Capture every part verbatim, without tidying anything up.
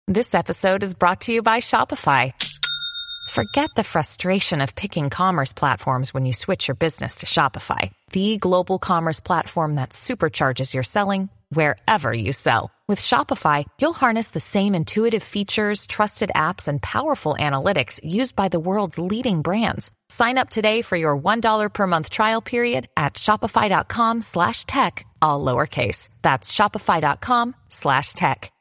This episode is brought to you by Shopify. Forget the frustration of picking commerce platforms when you switch your business to Shopify, the global commerce platform that supercharges your selling wherever you sell. With Shopify, you'll harness the same intuitive features, trusted apps, and powerful analytics used by the world's leading brands. Sign up today for your one dollar per month trial period at shopify.com slash tech, all lowercase. That's shopify.com slash tech.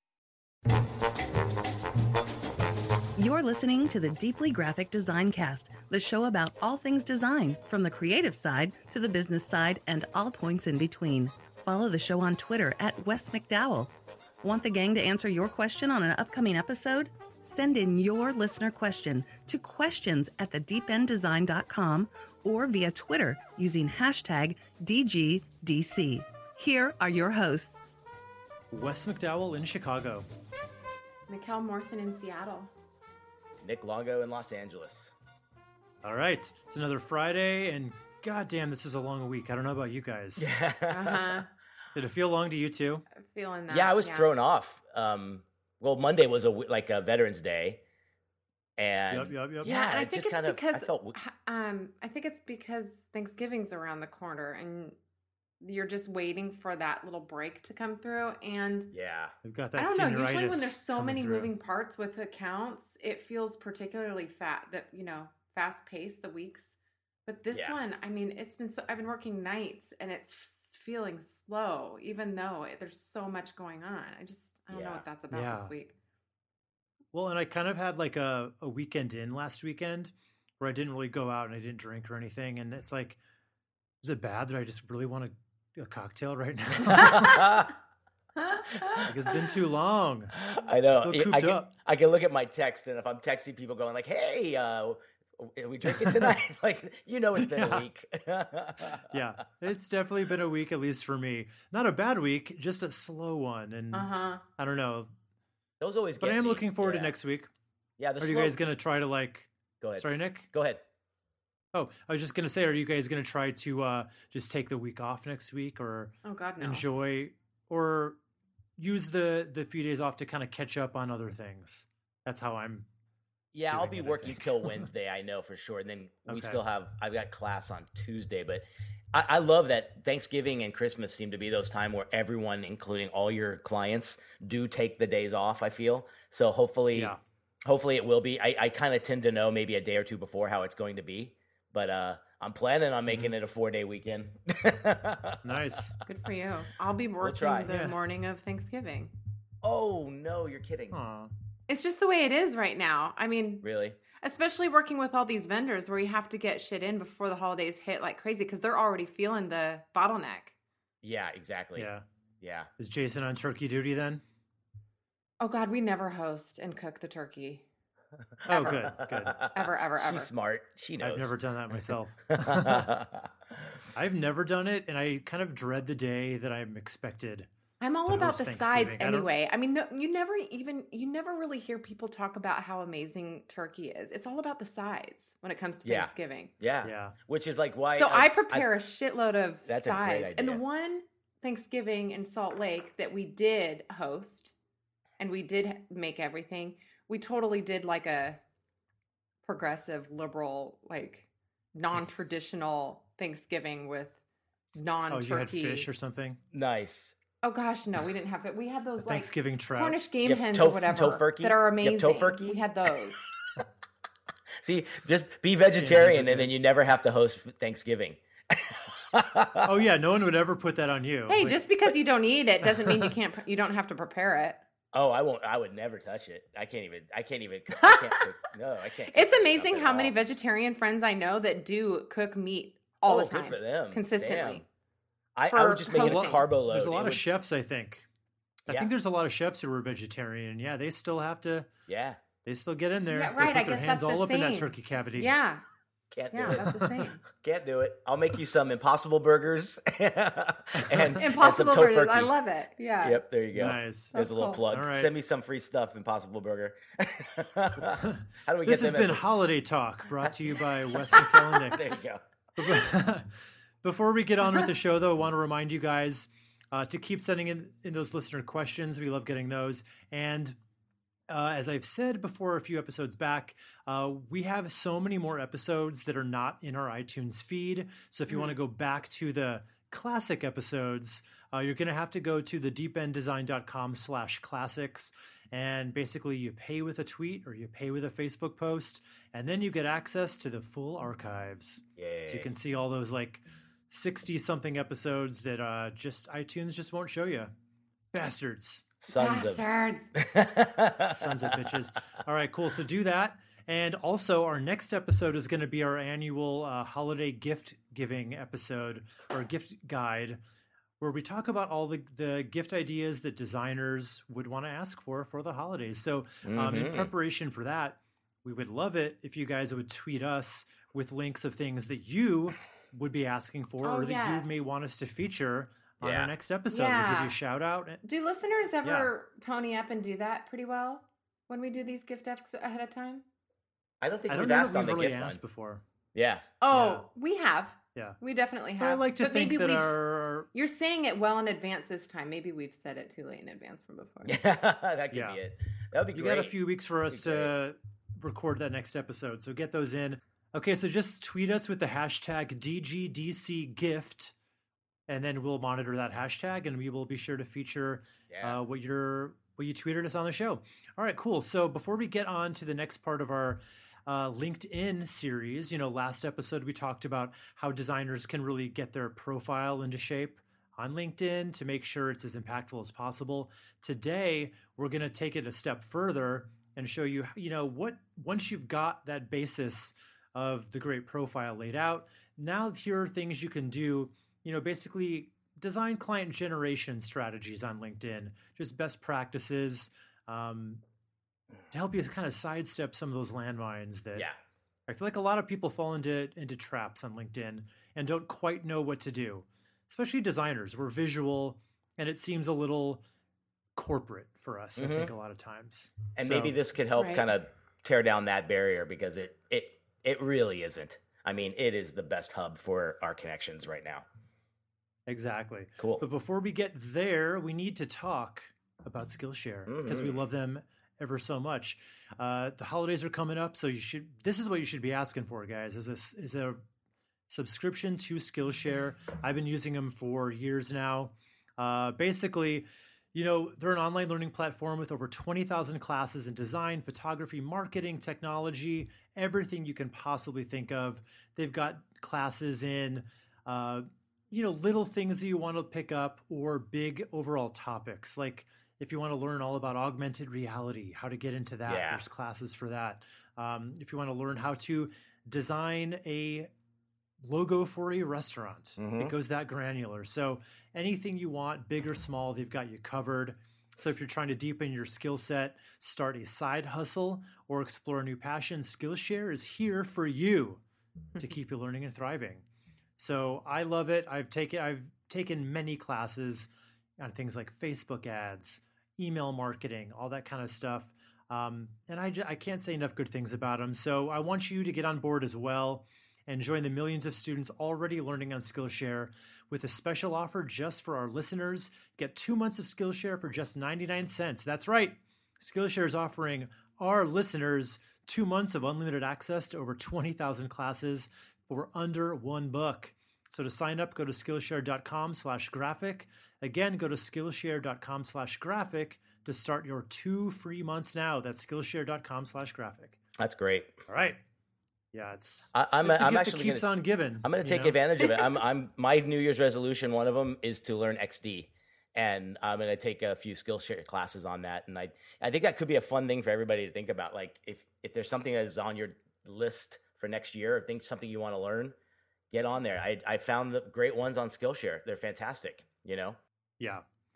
You're listening to the Deeply Graphic Design Cast, the show about all things design, from the creative side to the business side and all points in between. Follow the show on Twitter at Wes McDowell. Want the gang to answer your question on an upcoming episode? Send in your listener question to questions at the deep end design dot com or via Twitter using hashtag D G D C. Here are your hosts. Wes McDowell in Chicago. Mikkel Morrison in Seattle. Nick Longo in Los Angeles. All right. It's another Friday, and goddamn, this is a long week. I don't know about you guys. Yeah. Uh-huh. Did it feel long to you too? I'm feeling that. Yeah, I was yeah. thrown off. Um, well, Monday was a like a Veterans Day, and yep, yep, yep. yeah, and I it think just it's kind of because I felt. Um, I think it's because Thanksgiving's around the corner, and you're just waiting for that little break to come through. And yeah, we've got that. I don't know. Usually, when there's so many through. moving parts with accounts, it feels particularly fat. That you know, fast paced the weeks. But this yeah. one, I mean, it's been so. I've been working nights, and it's feeling slow, even though it, there's so much going on. I just I don't yeah. know what that's about yeah. this week. Well, and I kind of had like a, a weekend in last weekend where I didn't really go out and I didn't drink or anything. And it's like, is it bad that I just really want a, a cocktail right now? Like it's been too long. I know. I, I can, I can look at my text, and if I'm texting people going like, hey, uh, are we drinking tonight? Like, you know, it's been yeah. a week. Yeah, it's definitely been a week, at least for me. Not a bad week, just a slow one. And uh-huh. I don't know. Those always get But I am me. looking forward yeah. to next week. Yeah. The are slow... you guys going to try to like... Go ahead. Sorry, Nick? Go ahead. Oh, I was just going to say, are you guys going to try to uh, just take the week off next week or oh, God, no. enjoy or use the, the few days off to kind of catch up on other things? That's how I'm Yeah, I'll be it, working till Wednesday, I know for sure. And then we okay. still have, I've got class on Tuesday, but I, I love that Thanksgiving and Christmas seem to be those time where everyone, including all your clients, do take the days off, I feel. So hopefully, yeah. hopefully it will be. I, I kind of tend to know maybe a day or two before how it's going to be, but uh, I'm planning on making mm-hmm. it a four day weekend. Nice. Good for you. I'll be working we'll the yeah. morning of Thanksgiving. Oh, no, you're kidding. Aww. It's just the way it is right now. I mean, really? Especially working with all these vendors where you have to get shit in before the holidays hit like crazy because they're already feeling the bottleneck. Yeah, exactly. Yeah. Yeah. Is Jason on turkey duty then? Oh, God, we never host and cook the turkey. Oh, good, good. Ever, ever, ever. She's smart. She knows. I've never done that myself. I've never done it, and I kind of dread the day that I'm expected. I'm all about the sides anyway. I, I mean, no, you never even, you never really hear people talk about how amazing turkey is. It's all about the sides when it comes to yeah. Thanksgiving. Yeah. Yeah. Which is like why. So I, I prepare I, a shitload of that's sides. A great idea. And the one Thanksgiving in Salt Lake that we did host and we did make everything, we totally did like a progressive, liberal, like non-traditional Thanksgiving with non-turkey. Oh, you had fish or something? Nice. Oh gosh, no, we didn't have it. We had those a Thanksgiving like trout. Cornish game yep, hens tof- or whatever tofurkey? that are amazing. Yep, tofurkey? We had those. See, just be vegetarian yeah, and then you never have to host Thanksgiving. Oh yeah, no one would ever put that on you. Hey, like, just because you don't eat it doesn't mean you can't. You don't have to prepare it. Oh, I won't. I would never touch it. I can't even. I can't even. I can't cook, no, I can't. It's amazing how many vegetarian friends I know that do cook meat all oh, the time. Good for them. Consistently. I, I would just make it a carbo load. There's a lot it of would... chefs, I think. I yeah. think there's a lot of chefs who are vegetarian. Yeah, they still have to. Yeah. They still get in there. Yeah, right. They put I their guess hands that's all the up same. in that turkey cavity. Yeah. Can't do yeah, it. that's the same. Can't do it. I'll make you some Impossible Burgers and Impossible and Burgers. I love it. Yeah. Yep. There you go. Nice. There's that's a little cool. plug. Right. Send me some free stuff, Impossible Burger. How do we get this has been a... Holiday Talk, brought to you by Wes Mikkel and Nick. There you go. Before we get on with the show, though, I want to remind you guys uh, to keep sending in, in those listener questions. We love getting those. And Uh, as I've said before a few episodes back, uh, we have so many more episodes that are not in our iTunes feed. So if you mm. want to go back to the classic episodes, uh, you're going to have to go to the deependdesign.com slash classics. And basically you pay with a tweet or you pay with a Facebook post, and then you get access to the full archives. Yay. So you can see all those like sixty something episodes that uh, just iTunes just won't show you. Bastards. Sons Bastards. of Sons of bitches. All right, cool. So do that. And also our next episode is going to be our annual uh, holiday gift giving episode or gift guide, where we talk about all the, the gift ideas that designers would want to ask for for the holidays. So um, mm-hmm. in preparation for that, we would love it if you guys would tweet us with links of things that you would be asking for oh, or that yes. you may want us to feature on yeah. our next episode. Yeah. We'll give you a shout out. Do listeners ever yeah. pony up and do that pretty well when we do these gift decks ahead of time? I don't think I we've don't asked know on we've the really gift asked one. before. Yeah. Oh, yeah. we have. Yeah. We definitely have. But I like to but think maybe that we've, our... You're saying it well in advance this time. Maybe we've said it too late in advance from before. Yeah, that could yeah. be it. That would be you great. got a few weeks for us to record that next episode, so get those in. Okay, so just tweet us with the hashtag D G D C gift, and then we'll monitor that hashtag, and we will be sure to feature yeah. uh, what you're what you tweeted us on the show. All right, cool. So before we get on to the next part of our uh, LinkedIn series, you know, last episode we talked about how designers can really get their profile into shape on LinkedIn to make sure it's as impactful as possible. Today, we're going to take it a step further and show you, you know, what once you've got that basis of the great profile laid out, now here are things you can do, you know, basically design client generation strategies on LinkedIn, just best practices um, to help you kind of sidestep some of those landmines that yeah. I feel like a lot of people fall into into traps on LinkedIn and don't quite know what to do, especially designers. We're visual and it seems a little corporate for us, mm-hmm. I think, a lot of times. And so, maybe this could help right. kind of tear down that barrier because it it it really isn't. I mean, it is the best hub for our connections right now. Exactly. Cool. But before we get there, we need to talk about Skillshare because mm-hmm. we love them ever so much. Uh, the holidays are coming up, so you should. This is what you should be asking for, guys. Is this is a subscription to Skillshare? I've been using them for years now. Uh, basically, you know, they're an online learning platform with over twenty thousand classes in design, photography, marketing, technology, everything you can possibly think of. They've got classes in, uh, you know, little things that you want to pick up or big overall topics. Like if you want to learn all about augmented reality, how to get into that, yeah. there's classes for that. Um, if you want to learn how to design a logo for a restaurant, mm-hmm. it goes that granular. So anything you want, big or small, they've got you covered. So if you're trying to deepen your skill set, start a side hustle, or explore a new passion, Skillshare is here for you to keep you learning and thriving. So I love it. I've taken I've taken many classes on things like Facebook ads, email marketing, all that kind of stuff. Um, and I, j- I can't say enough good things about them. So I want you to get on board as well and join the millions of students already learning on Skillshare with a special offer just for our listeners. Get two months of Skillshare for just ninety-nine cents. That's right. Skillshare is offering our listeners two months of unlimited access to over twenty thousand classes for under one buck. So to sign up, go to Skillshare.com slash graphic. Again, go to Skillshare.com slash graphic to start your two free months now. That's Skillshare.com slash graphic. That's great. All right. Yeah, it's I, I'm, it's the I'm gift actually that keeps gonna, on giving. I'm going to take know? advantage of it. I'm, I'm my New Year's resolution. One of them is to learn X D, and I'm going to take a few Skillshare classes on that. And I, I think that could be a fun thing for everybody to think about. Like if if there's something that is on your list for next year, or think something you want to learn, get on there. I I found the great ones on Skillshare. They're fantastic. You know. Yeah.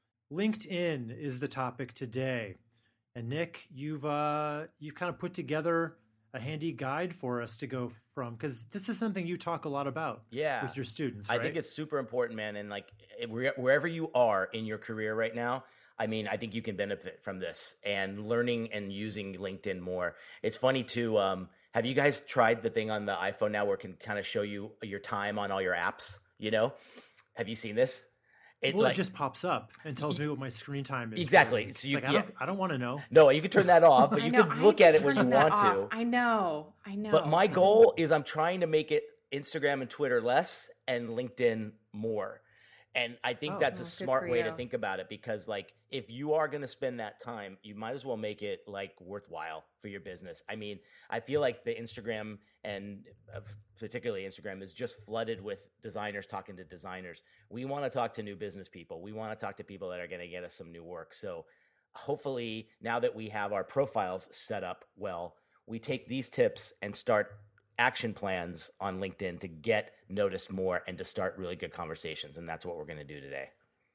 LinkedIn is the topic today, and Nick, you've uh you've kind of put together a handy guide for us to go from, because this is something you talk a lot about yeah. with your students, I right? think it's super important, man. And like wherever you are in your career right now, I mean, I think you can benefit from this and learning and using LinkedIn more. It's funny too. Um, have you guys tried the thing on the iPhone now where it can kind of show you your time on all your apps? You know, have you seen this? It, well, like, it just pops up and tells me what my screen time is. Exactly. It's So you, like, I yeah. don't, I don't want to know. No, you can turn that off, but I you know, can I look hate at it when you turning that want off. to. I know. I know. But my goal is I'm trying to make it Instagram and Twitter less and LinkedIn more. And I think Oh. that's Oh, a good smart for way to you. think about it, because like if you are going to spend that time, you might as well make it like worthwhile for your business. I mean, I feel like the Instagram and uh, particularly Instagram is just flooded with designers talking to designers. We want to talk to new business people. We want to talk to people that are going to get us some new work. So hopefully now that we have our profiles set up well, we take these tips and start action plans on LinkedIn to get noticed more and to start really good conversations. And that's what we're going to do today.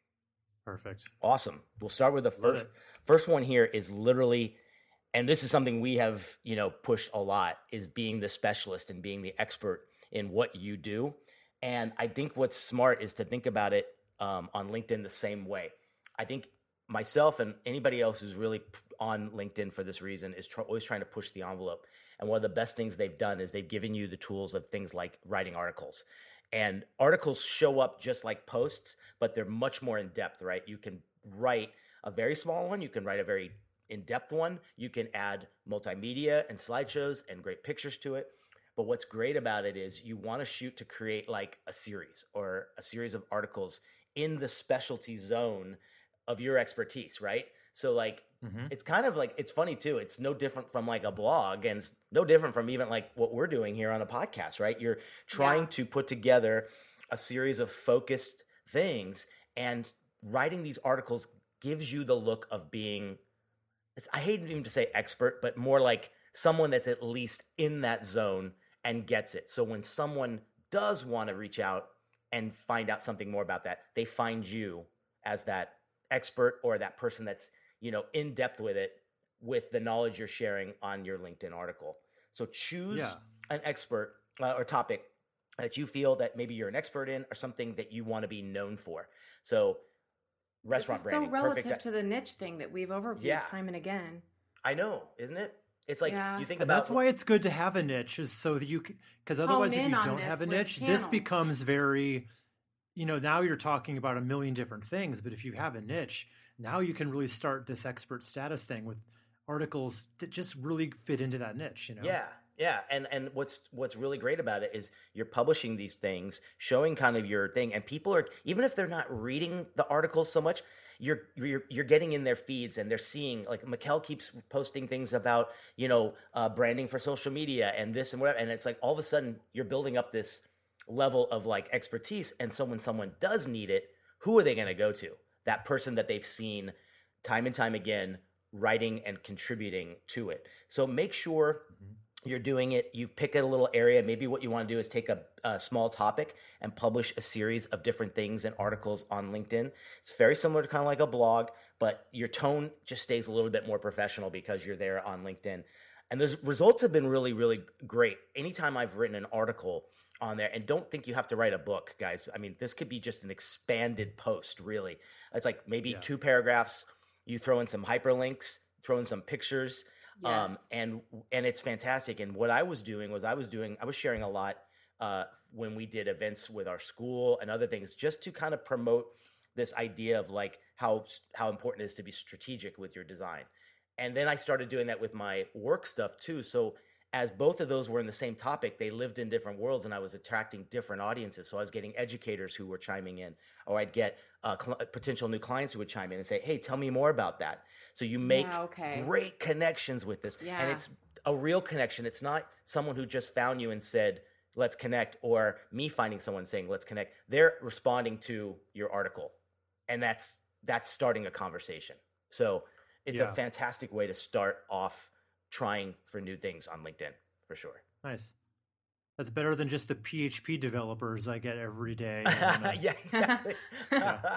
Perfect. Awesome. We'll start with the Love first, it. first one here is literally, and this is something we have, you know, pushed a lot, is being the specialist and being the expert in what you do. And I think what's smart is to think about it um, on LinkedIn the same way. I think myself and anybody else who's really on LinkedIn for this reason is tr- always trying to push the envelope. And one of the best things they've done is they've given you the tools of things like writing articles. And articles show up just like posts, but they're much more in depth, right? You can write a very small one. You can write a very in-depth one. You can add multimedia and slideshows and great pictures to it. But what's great about it is you want to shoot to create like a series or a series of articles in the specialty zone of your expertise, right? So like, mm-hmm. It's kind of like, it's funny too. It's no different from like a blog, and it's no different from even like what we're doing here on a podcast, right? You're trying yeah. to put together a series of focused things, and writing these articles gives you the look of being, it's, I hate even to say expert, but more like someone that's at least in that zone and gets it. So when someone does want to reach out and find out something more about that, they find you as that expert or that person that's, you know, in depth with it, with the knowledge you're sharing on your LinkedIn article. So choose yeah. an expert uh, or topic that you feel that maybe you're an expert in, or something that you want to be known for. So restaurant this is branding, so relative perfect. to the niche thing that we've overviewed yeah. time and again. I know, isn't it? It's like yeah. you think and about. That's why it's good to have a niche, is so that you, because otherwise, if you don't have a niche, channels. this becomes very, you know, now you're talking about a million different things. But if you have a niche, now you can really start this expert status thing with articles that just really fit into that niche, you know? Yeah. Yeah. And, and what's, what's really great about it is you're publishing these things, showing kind of your thing, and people are, even if they're not reading the articles so much, you're, you're, you're getting in their feeds and they're seeing, like Mikkel keeps posting things about, you know, uh, branding for social media and this and whatever. And it's like, all of a sudden you're building up this level of like expertise. And so when someone does need it, who are they going to go to? That person that they've seen time and time again, writing and contributing to it. So make sure mm-hmm. you're doing it. You've picked a little area. Maybe what you want to do is take a, a small topic and publish a series of different things and articles on LinkedIn. It's very similar to kind of like a blog, but your tone just stays a little bit more professional because you're there on LinkedIn. And those results have been really, really great. Anytime I've written an article on there, and don't think you have to write a book, guys. I mean, this could be just an expanded post, really. It's like maybe yeah. two paragraphs. You throw in some hyperlinks, throw in some pictures, yes. um, and and it's fantastic. And what I was doing was I was doing I was sharing a lot uh, when we did events with our school and other things, just to kind of promote this idea of like how how important it is to be strategic with your design. And then I started doing that with my work stuff too. So as both of those were in the same topic, they lived in different worlds, and I was attracting different audiences. So I was getting educators who were chiming in, or I'd get uh, cl- potential new clients who would chime in and say, hey, tell me more about that. So you make yeah, okay. great connections with this. Yeah. And it's a real connection. It's not someone who just found you and said, let's connect, or me finding someone saying, let's connect. They're responding to your article, and that's that's starting a conversation. So it's yeah. a fantastic way to start off trying for new things on LinkedIn, for sure. Nice. That's better than just the P H P developers I get every day. yeah, exactly. yeah.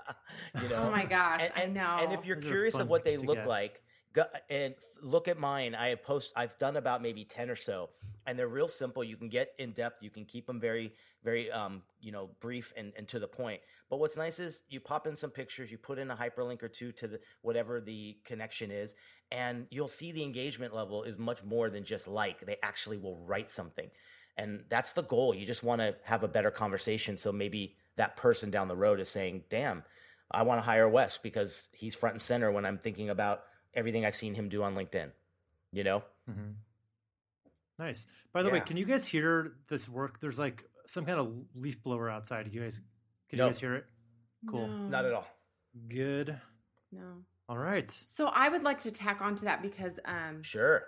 You know? Oh my gosh, and, and, I know. And if you're Those curious of what they look get. like, go, and look at mine. I have post. I've done about maybe ten or so, and they're real simple. You can get in depth. You can keep them very, very, um, you know, brief and, and to the point. But what's nice is you pop in some pictures, you put in a hyperlink or two to the whatever the connection is, and you'll see the engagement level is much more than just like. They actually will write something. And that's the goal. You just want to have a better conversation. So maybe that person down the road is saying, damn, I want to hire Wes because he's front and center when I'm thinking about everything I've seen him do on LinkedIn, you know? Mm-hmm. Nice. By the Yeah. way, can you guys hear this work? There's like some kind of leaf blower outside. You guys, can you Nope. guys hear it? Cool. No, Not at all. Good. no. All right. So I would like to tack onto that because um, Sure.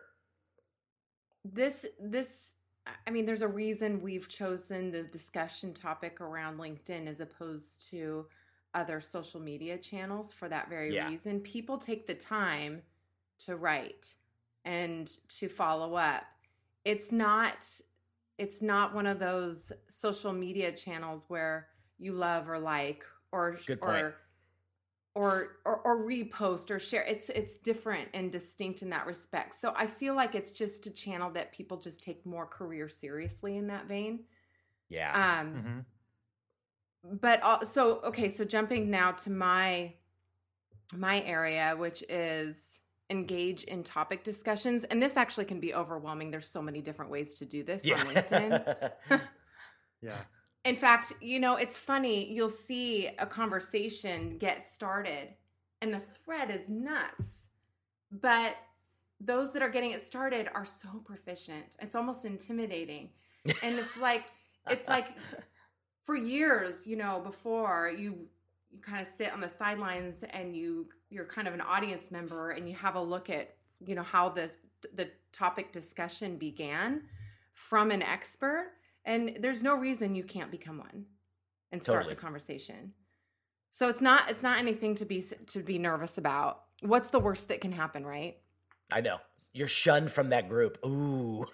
this this I mean, there's a reason we've chosen the discussion topic around LinkedIn as opposed to other social media channels for that very Yeah. reason. People take the time to write and to follow up. It's not it's not one of those social media channels where you love or like or Good point. or or or or repost or share. It's it's different and distinct in that respect. So I feel like it's just a channel that people just take more career seriously in that vein. Yeah. Um Mm-hmm. but al- so okay, so jumping now to my my area, which is engage in topic discussions, and this actually can be overwhelming. There's so many different ways to do this yeah. on LinkedIn. Yeah. In fact, you know, it's funny, you'll see a conversation get started and the thread is nuts. But those that are getting it started are so proficient. It's almost intimidating. And it's like it's like for years, you know, before you you kind of sit on the sidelines and you you're kind of an audience member and you have a look at, you know, how this the topic discussion began from an expert. And there's no reason you can't become one and start Totally. the conversation. So it's not it's not anything to be to be nervous about. What's the worst that can happen, right? I know. You're shunned from that group. Ooh.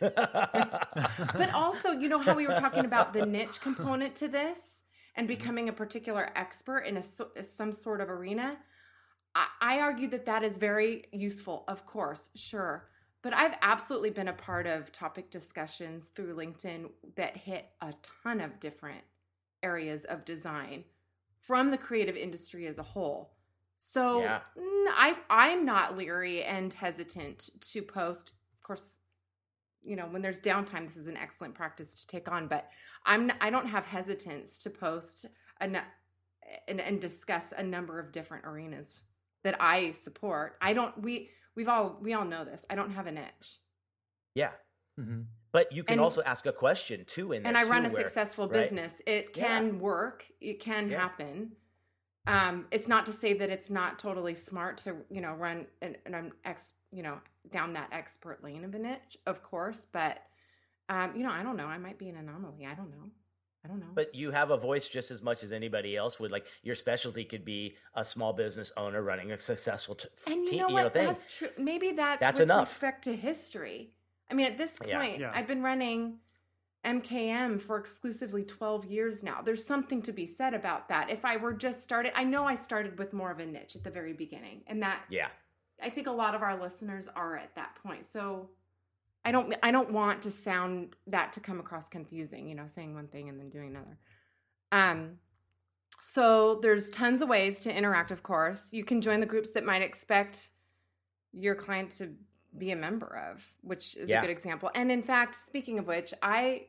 But also, you know how we were talking about the niche component to this and becoming a particular expert in a, so- some sort of arena? I, I argue that that is very useful, of course, sure. But I've absolutely been a part of topic discussions through LinkedIn that hit a ton of different areas of design from the creative industry as a whole. So Yeah. mm, I, I'm not leery and hesitant to post. Of course, you know, when there's downtime, this is an excellent practice to take on. But I'm I don't have hesitance to post an, and and discuss a number of different arenas that I support. I don't. We we've all we all know this. I don't have an itch. Yeah. Mm-hmm. But you can And- also ask a question too in there. And I too, run a where- successful right? business. It can work. It can Yeah. happen. Um, it's not to say that it's not totally smart to, you know, run an, an ex, you know, down that expert lane of a niche, of course. But, um, you know, I don't know. I might be an anomaly. I don't know. I don't know. But you have a voice just as much as anybody else would. Like your specialty could be a small business owner running a successful t- and you team, know you what? know, thing. That's true. Maybe that's, That's with enough. respect to history. I mean, at this point, Yeah. Yeah. I've been running M K M for exclusively twelve years now. There's something to be said about that. If I were just started, I know I started with more of a niche at the very beginning, and that Yeah. I think a lot of our listeners are at that point. So I don't I don't want to sound that to come across confusing, you know, saying one thing and then doing another. Um so there's tons of ways to interact, of course. You can join the groups that might expect your client to be a member of, which is Yeah. a good example. And in fact, speaking of which, I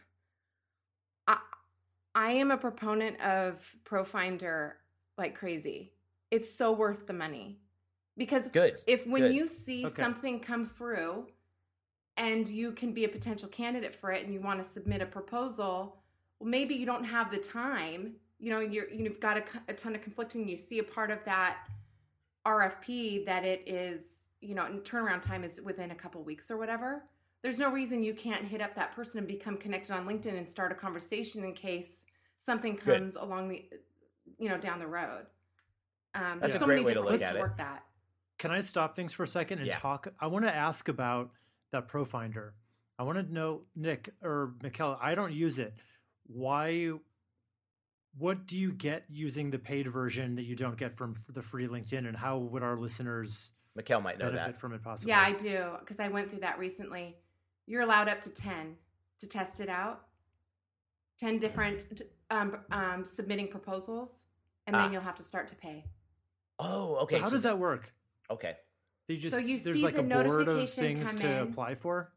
I I am a proponent of ProFinder like crazy. It's so worth the money. Because Good. if when Good. you see Okay. something come through and you can be a potential candidate for it and you want to submit a proposal, well, maybe you don't have the time, you know, you're, you've got a, a ton of conflicting, you see a part of that R F P that it is, you know, and turnaround time is within a couple weeks or whatever. There's no reason you can't hit up that person and become connected on LinkedIn and start a conversation in case something Good. comes along the, you know, down the road. Um, That's there's a so great many way to different look ways at to it. work that. Can I stop things for a second and Yeah. talk? I want to ask about that ProFinder. I want to know, Nick or Mikkel, I don't use it. Why? What do you get using the paid version that you don't get from f- the free LinkedIn, and how would our listeners Mikkel might know benefit that. from it possibly? Yeah, I do, because I went through that recently. You're allowed up to ten to test it out. ten different um, um, submitting proposals, and then Ah. you'll have to start to pay. Oh, So okay. how does that work? Okay. You just, So you there's see like the a board of notification things come to in. apply for.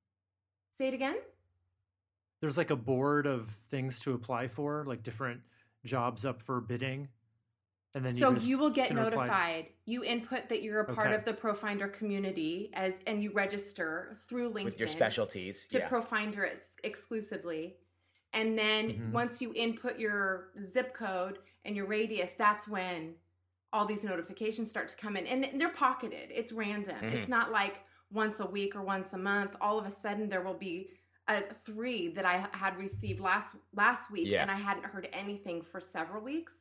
Say it again? There's like a board of things to apply for, like different jobs up for bidding, and then so you, just you will get can reply- notified. You input that you're a part Okay. of the ProFinder community as, and you register through LinkedIn with your specialties. to yeah. ProFinder ex- exclusively. And then Mhm. once you input your zip code and your radius, that's when all these notifications start to come in. And they're pocketed. It's random. Mhm. It's not like once a week or once a month. All of a sudden there will be a three that I had received last last week Yeah. and I hadn't heard anything for several weeks.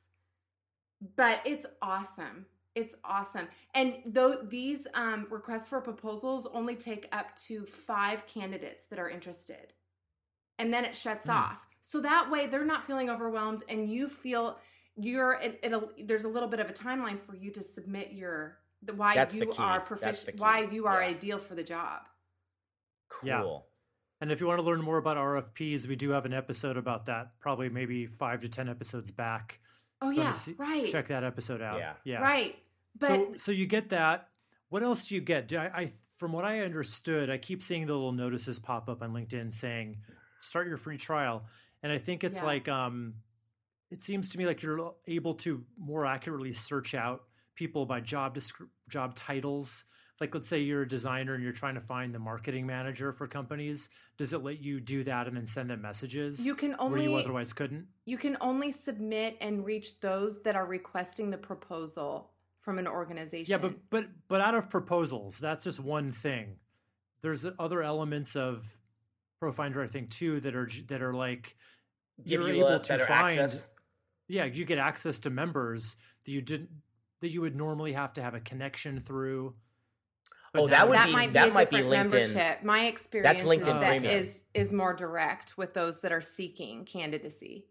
But it's awesome. It's awesome. And though these um, requests for proposals only take up to five candidates that are interested. And then it shuts Hmm. off. So that way they're not feeling overwhelmed and you feel you're, it, it'll, there's a little bit of a timeline for you to submit your, the, why That's the you key. are That's the proficient, key. why you are Yeah. ideal for the job. Cool. Yeah. And if you want to learn more about R F Ps, we do have an episode about that, probably maybe five to ten episodes back. Oh If you yeah, wanna see- right. Check that episode out. Yeah. Yeah. Right. But so, so you get that. What else do you get? Do I, I, from what I understood, I keep seeing the little notices pop up on LinkedIn saying, "Start your free trial," and I think it's Yeah. like, um, it seems to me like you're able to more accurately search out people by job descri- job titles. Like, let's say you're a designer and you're trying to find the marketing manager for companies. Does it let you do that and then send them messages? You can where you only- otherwise couldn't. you can only submit and reach those that are requesting the proposal from an organization. Yeah, but but but out of proposals, that's just one thing. There's other elements of ProFinder, I think, too, that are that are like Give you're you able uh, to better find. access. Yeah, you get access to members that you didn't that you would normally have to have a connection through. But Oh, now that would you that be- can- might be that a might be different LinkedIn. membership. My experience LinkedIn is that Premium. is is more direct with those that are seeking candidacy.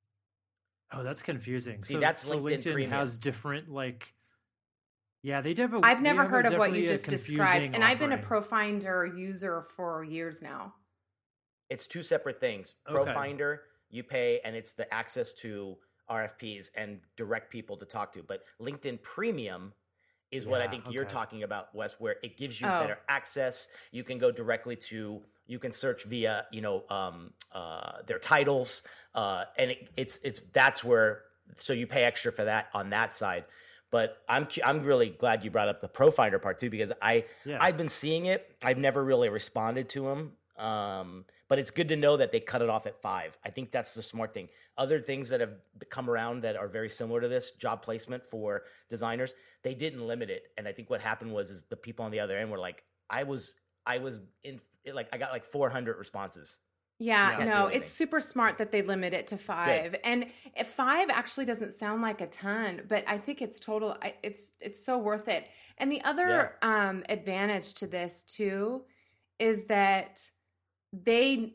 Oh, that's confusing. See, so, that's so LinkedIn LinkedIn Premium. has different like. Yeah, they have. A, I've they never have a heard of what you definitely a just described, confusing and I've been a offering. ProFinder user for years now. It's two separate things. Okay. ProFinder, you pay, and it's the access to R F Ps and direct people to talk to. But LinkedIn Premium is what I Yeah, think you're okay. talking about, Wes, where it gives you Oh. better access. You can go directly to, you can search via, you know, um, uh, their titles, uh, and it, it's it's that's where. So you pay extra for that on that side. But I'm cu- I'm really glad you brought up the ProFinder part too, because I Yeah. I've been seeing it. I've never really responded to them. Um, but it's good to know that they cut it off at five. I think that's the smart thing. Other things that have come around that are very similar to this, job placement for designers, they didn't limit it. And I think what happened was is the people on the other end were like, I was I was in like I got like four hundred responses. Yeah, Can't do no, anything. it's super smart that they limit it to five. And if five actually doesn't sound like a ton, but I think it's total. I- It's it's so worth it. And the other um, advantage to this too is that they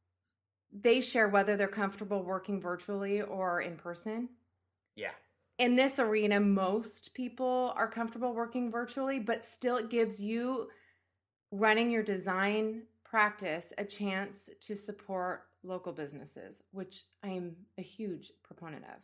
they share whether they're comfortable working virtually or in person. Yeah. In this arena, most people are comfortable working virtually, but still it gives you running your design practice a chance to support local businesses, which I am a huge proponent of.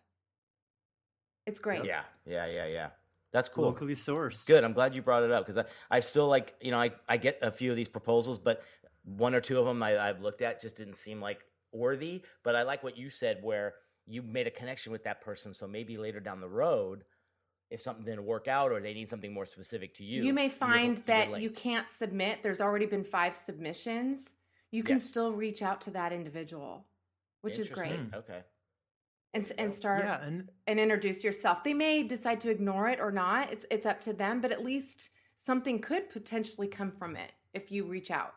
It's great. Yeah. Yeah. Yeah. Yeah. That's cool. locally sourced. Good. I'm glad you brought it up because I, I still like, you know, I, I get a few of these proposals, but one or two of them I, I've looked at just didn't seem like worthy. But I like what you said where you made a connection with that person. So maybe later down the road, if something didn't work out or they need something more specific to you, You may you're- find you're that linked. you can't submit. There's already been five submissions. You can Yes. still reach out to that individual, which is great. Interesting. Okay. And, and start Yeah, and and introduce yourself. They may decide to ignore it or not. It's it's up to them, but at least something could potentially come from it if you reach out.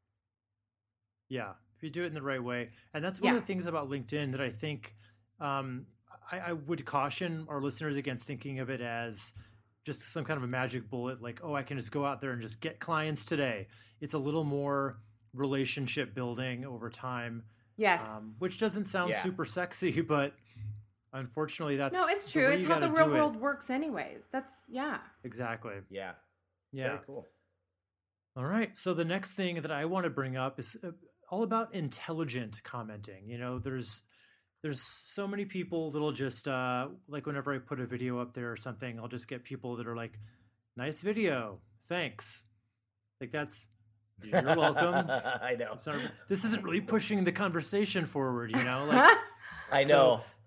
yeah, if you do it in the right way, and that's one Yeah. of the things about LinkedIn that I think um, I, I would caution our listeners against thinking of it as just some kind of a magic bullet, like, oh, I can just go out there and just get clients today. It's a little more relationship building over time, Yes. um, which doesn't sound Yeah. super sexy, but unfortunately, that's no, it's the true. way It's you how the gotta real do it. world works anyways. That's yeah. Exactly. Yeah. Yeah. Very cool. All right. So the next thing that I want to bring up is uh, all about intelligent commenting. You know, there's there's so many people that'll just uh, like whenever I put a video up there or something, I'll just get people that are like, "Nice video, thanks." Like that's you're welcome. I know. It's not, this isn't really pushing the conversation forward. You know, like I so know.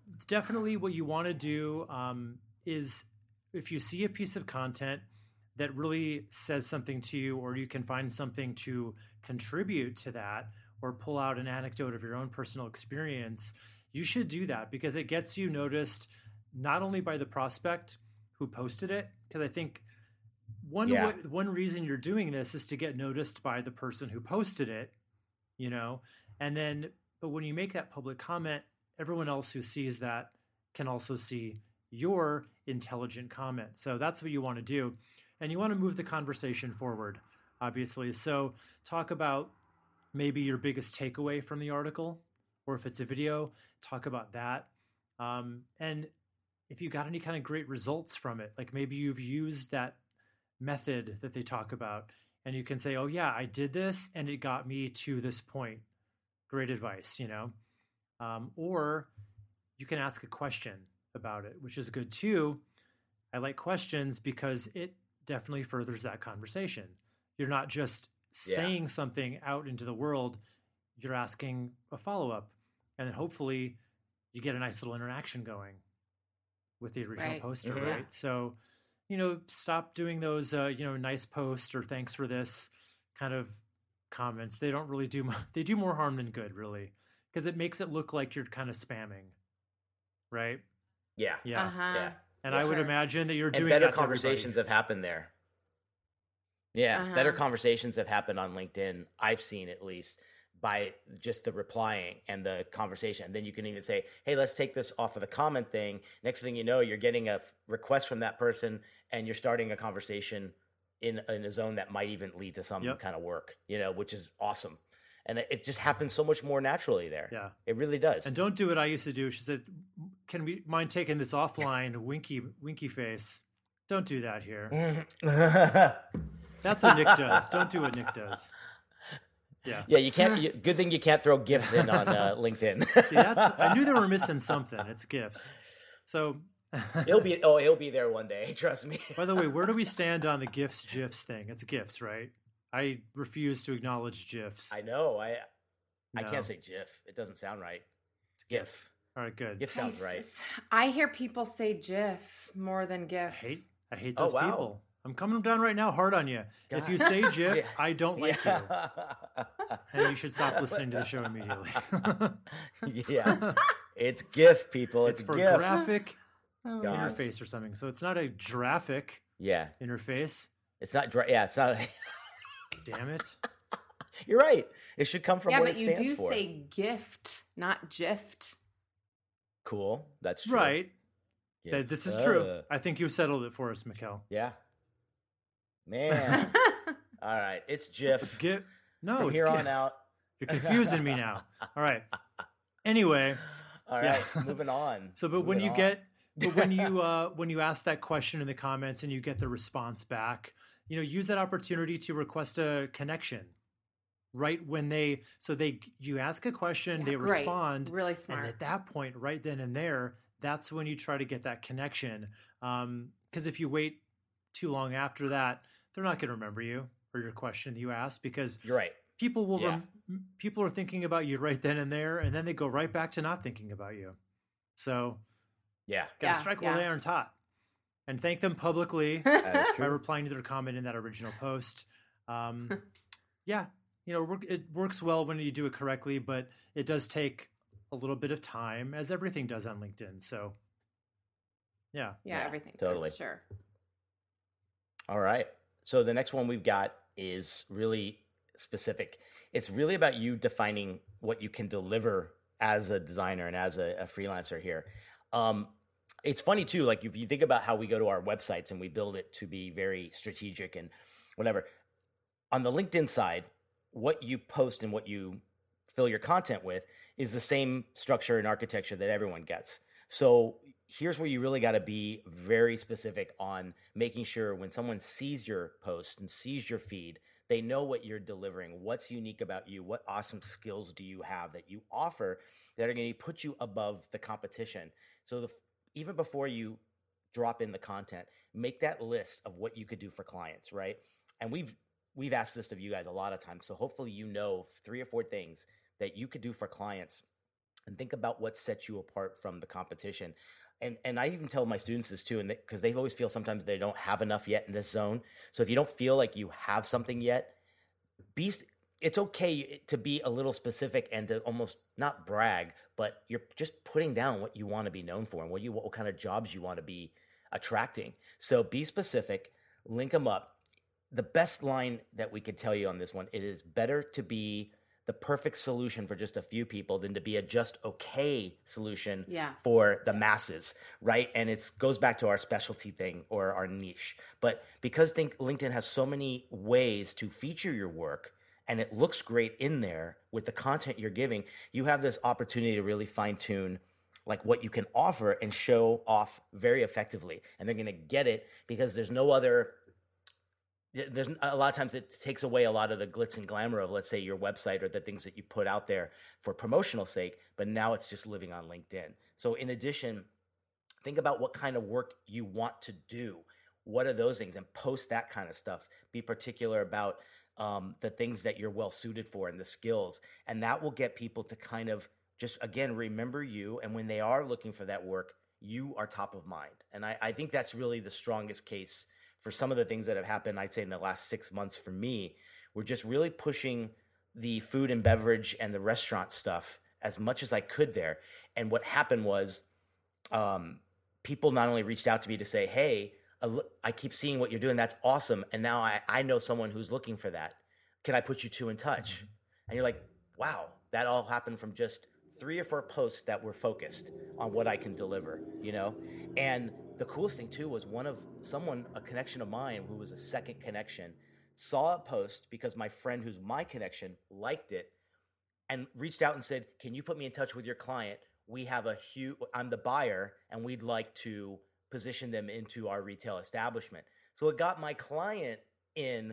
definitely what you want to do um, is if you see a piece of content that really says something to you, or you can find something to contribute to that, or pull out an anecdote of your own personal experience, you should do that because it gets you noticed not only by the prospect who posted it, because I think one Yeah. way, one reason you're doing this is to get noticed by the person who posted it, you know, and then but when you make that public comment, everyone else who sees that can also see your intelligent comment. So that's what you want to do. And you want to move the conversation forward, obviously. So talk about maybe your biggest takeaway from the article, or if it's a video, talk about that. Um, and if you got any kind of great results from it, like maybe you've used that method that they talk about and you can say, oh yeah, I did this and it got me to this point. Great advice, you know? Um, or you can ask a question about it, which is good too. I like questions because it definitely furthers that conversation. You're not just saying yeah. something out into the world, you're asking a follow-up, and then hopefully you get a nice little interaction going with the original right. poster, mm-hmm. right? So, you know, stop doing those, uh, you know, nice post or thanks for this kind of comments. They don't really do, they do more harm than good, really, because it makes it look like you're kind of spamming, right? Yeah. Yeah. Uh-huh. Yeah. And yeah, I would sure. imagine that you're and doing better that to conversations everybody. have happened there. Yeah. Uh-huh. Better conversations have happened on LinkedIn. I've seen at least by just the replying and the conversation. And then you can even say, hey, let's take this off of the comment thing. Next thing you know, you're getting a f- request from that person and you're starting a conversation in, in a zone that might even lead to some Yep. kind of work, you know, which is awesome. And it, it just happens so much more naturally there. Yeah. It really does. And don't do what I used to do. She said, can we mind taking this offline? winky, winky face. Don't do that here. That's what Nick does. Don't do what Nick does. Yeah. Yeah, you can't. You, good thing you can't throw GIFs in on uh, LinkedIn. See, that's, I knew they were missing something. It's GIFs. So it'll be. Oh, it'll be there one day. Trust me. By the way, where do we stand on the GIFs, GIFs thing? It's GIFs, right? I refuse to acknowledge GIFs. I know. I I No. can't say GIF. It doesn't sound right. It's GIF. All right, good. GIF sounds right. I hear people say GIF more than GIF. I hate, I hate Oh, those wow. people. I'm coming down right now hard on you. God. If you say GIF, Yeah. I don't like yeah. you. And you should stop listening to the show immediately. yeah. It's GIF, people. It's, It's for GIF. graphic Oh, God. interface or something. So it's not a graphic Yeah. interface. It's not. Dra- yeah. It's not. Damn it. You're right. It should come from yeah, what but it you stands do for. say gift, not gift. Cool. That's true. Right. GIF. That- This is Uh, true. I think you settled it for us, Mikkel. Yeah. Man. All right. It's GIF. It's GIF. No, From it's here GIF. on out. You're confusing me now. All right. Anyway, All Yeah. right. Moving on. so but when Moving you on. get but when you uh when you ask that question in the comments and you get the response back, you know, use that opportunity to request a connection. Right when they so they you ask a question, Yeah, they great. respond, Really and smart. at that point, right then and there, that's when you try to get that connection. Um, because if you wait too long after that, they're not going to remember you or your question that you asked because You're right. people will Yeah. rem- people are thinking about you right then and there, and then they go right back to not thinking about you. So Yeah. gotta Yeah, strike while the yeah. iron's hot, and thank them publicly That is by true. replying to their comment in that original post. Um, yeah, you know, work- it works well when you do it correctly, but it does take a little bit of time, as everything does on LinkedIn. So, yeah, yeah, Yeah, everything. totally. Does, sure. All right. So the next one we've got is really specific. It's really about you defining what you can deliver as a designer and as a, a freelancer here. Um, it's funny too, like if you think about how we go to our websites and we build it to be very strategic and whatever. On the LinkedIn side, what you post and what you fill your content with is the same structure and architecture that everyone gets. So here's where you really got to be very specific on making sure when someone sees your post and sees your feed, they know what you're delivering, what's unique about you, what awesome skills do you have that you offer that are going to put you above the competition. So the, even before you drop in the content, make that list of what you could do for clients, right? And we've we've asked this of you guys a lot of times, so hopefully you know three or four things that you could do for clients and think about what sets you apart from the competition. And and I even tell my students this too, and because they, they always feel sometimes they don't have enough yet in this zone. So if you don't feel like you have something yet, be it's okay to be a little specific and to almost not brag, but you're just putting down what you want to be known for and what you what kind of jobs you want to be attracting. So be specific, link them up. The best line that we could tell you on this one, it is better to be the perfect solution for just a few people than to be a just okay solution yeah. for the masses, right? And it goes back to our specialty thing or our niche. But because think LinkedIn has so many ways to feature your work and it looks great in there with the content you're giving, you have this opportunity to really fine tune like what you can offer and show off very effectively. And they're going to get it because there's no other There's a lot of times it takes away a lot of the glitz and glamour of, let's say, your website or the things that you put out there for promotional sake, but now it's just living on LinkedIn. So in addition, think about what kind of work you want to do. What are those things? And post that kind of stuff. Be particular about um, the things that you're well suited for and the skills. And that will get people to kind of just, again, remember you. And when they are looking for that work, you are top of mind. And I, I think that's really the strongest case for some of the things that have happened, I'd say in the last six months for me. We're just really pushing the food and beverage and the restaurant stuff as much as I could there. And what happened was um, people not only reached out to me to say, hey, I keep seeing what you're doing. That's awesome. And now I, I know someone who's looking for that. Can I put you two in touch? Mm-hmm. And you're like, wow, that all happened from just three or four posts that were focused on what I can deliver, you know? And the coolest thing too was one of someone, a connection of mine who was a second connection, saw a post because my friend who's my connection liked it and reached out and said, can you put me in touch with your client? We have a huge, I'm the buyer and we'd like to position them into our retail establishment. So it got my client in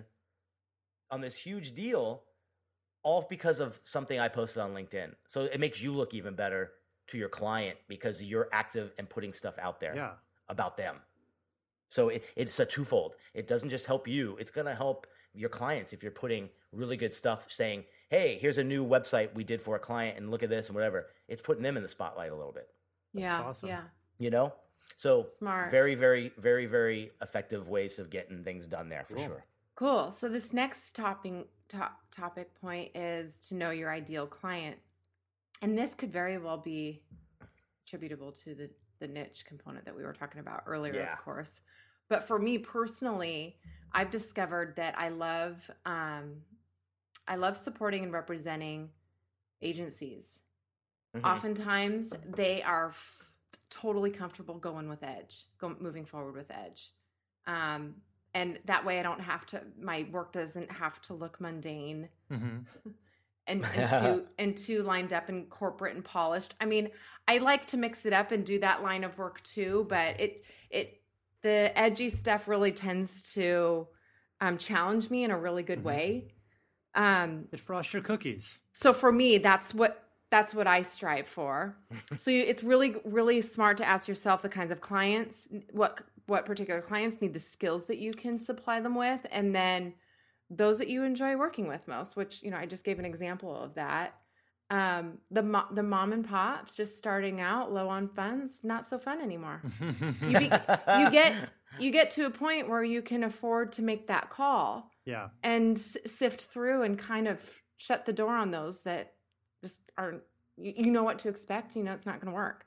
on this huge deal, all because of something I posted on LinkedIn. So it makes you look even better to your client because you're active and putting stuff out there yeah. about them. So it, it's a twofold. It doesn't just help you. It's going to help your clients if you're putting really good stuff saying, hey, here's a new website we did for a client and look at this and whatever. It's putting them in the spotlight a little bit. Yeah. That's awesome. Yeah. You know? So smart. Very, very, very, very effective ways of getting things done there for cool. sure. Cool. So this next topping, top, topic point is to know your ideal client. And this could very well be attributable to the, the niche component that we were talking about earlier, Yeah. of course. But for me personally, I've discovered that I love um, I love supporting and representing agencies. Mm-hmm. Oftentimes, they are f- totally comfortable going with Edge, go, moving forward with Edge. Um, and that way I don't have to, my work doesn't have to look mundane mm-hmm. and, and, too, and too lined up and corporate and polished. I mean, I like to mix it up and do that line of work too, but it, it, the edgy stuff really tends to um, challenge me in a really good mm-hmm. way. Um, it frosts your cookies. So for me, that's what, that's what I strive for. So you, it's really, really smart to ask yourself the kinds of clients, what, what particular clients need the skills that you can supply them with. And then those that you enjoy working with most, which, you know, I just gave an example of that. Um, the, mo- the mom and pops just starting out low on funds, not so fun anymore. you, be, you get, you get to a point where you can afford to make that call. Yeah. And s- sift through and kind of shut the door on those that just aren't, you, you know what to expect, you know, it's not going to work.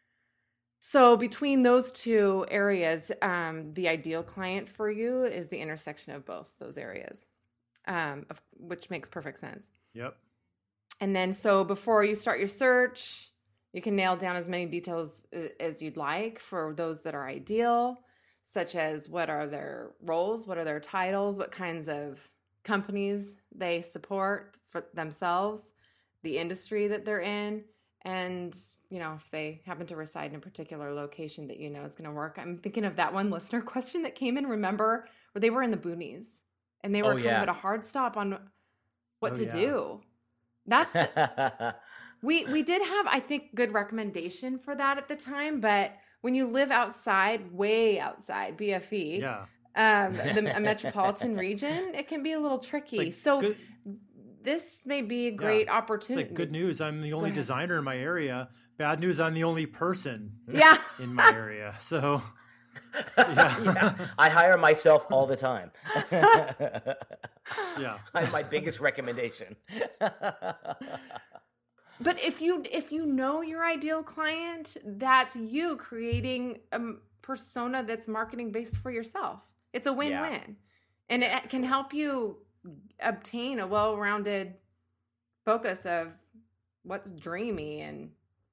So between those two areas, um, the ideal client for you is the intersection of both those areas, um, of, which makes perfect sense. Yep. And then, so before you start your search, you can nail down as many details as you'd like for those that are ideal, such as what are their roles, what are their titles, what kinds of companies they support for themselves, the industry that they're in, and, you know, if they happen to reside in a particular location that you know is going to work. I'm thinking of that one listener question that came in, remember, where they were in the boonies and they were oh, kind yeah. of at a hard stop on what oh, to yeah. do. That's, we, we did have, I think, good recommendation for that at the time, but when you live outside, way outside B F E, yeah. um, the a metropolitan region, it can be a little tricky. Like so good, this may be a great It's opportunity. like, good news, I'm the only ahead. designer in my area. Bad news, I'm the only person Yeah. in my area. So, yeah. Yeah, I hire myself all the time. Yeah. I'm my biggest recommendation. But if you if you know your ideal client, that's you creating a m- persona that's marketing based for yourself. It's a win-win. Yeah. And it can help you obtain a well-rounded focus of what's dreamy and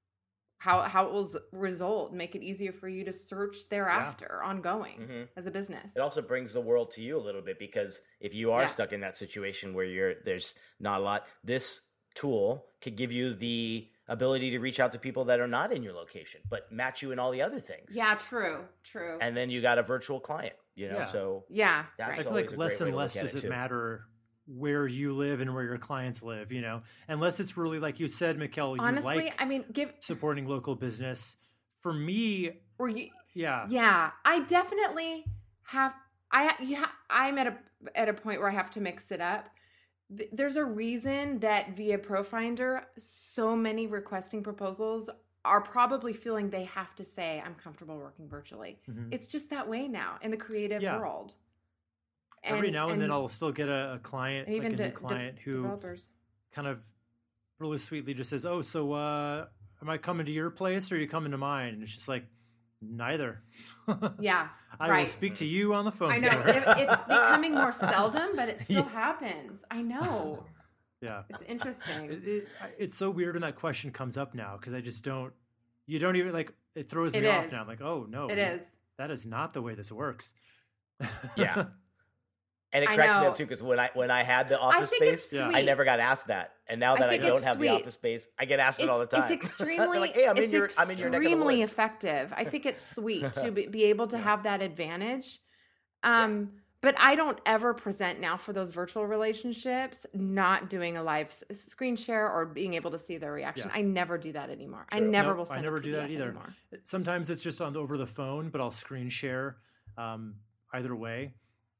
how how it will s- result, make it easier for you to search thereafter ongoing Mhm. as a business. It also brings the world to you a little bit, because if you are Yeah. stuck in that situation where you're there's not a lot, this tool could give you the ability to reach out to people that are not in your location, but match you in all the other things. Yeah, true, true. And then you got a virtual client, you know, Yeah. so yeah, that's I right. feel always like a less great way and to less look at does it it too. matter where you live and where your clients live, you know, unless it's really, like you said, Mikkel, you Honestly, like I mean, give supporting local business. For me, or you yeah, Yeah, I definitely have. I you ha, I'm at a at a point where I have to mix it up. Th- There's a reason that via ProFinder, so many requesting proposals are probably feeling they have to say, "I'm comfortable working virtually." Mhm. It's just that way now in the creative Yeah. world. every now and, then I'll still get a, a client, and like even a de- new de- client who developers. kind of really sweetly just says, "Oh, so uh, am I coming to your place or are you coming to mine?" And it's just like, neither. Yeah, I right. will speak to you on the phone, I know sir. it, it's becoming more seldom, but it still happens. I know. Yeah. It's interesting. It, it, it's so weird when that question comes up now, because I just don't, you don't even like, it throws me It off is. now. I'm like, oh no, It you- is. that is not the way this works. Yeah. And it I cracks me know. up too, because when I when I had the office think it's space, Yeah. I sweet. never got asked that. And now I that I, think don't it's have sweet. the office space, I get asked it all the time. It's extremely, They're like, hey, I'm in it's your I'm in your neck of the extremely woods. effective. I think it's sweet to be, be able to have that advantage. Um, But I don't ever present now for those virtual relationships, not doing a live s- screen share or being able to see their reaction. Yeah. I never do that anymore. I True. never Nope, will send I a never do that P D F either. anymore. Sometimes it's just on over the phone, but I'll screen share um, either way.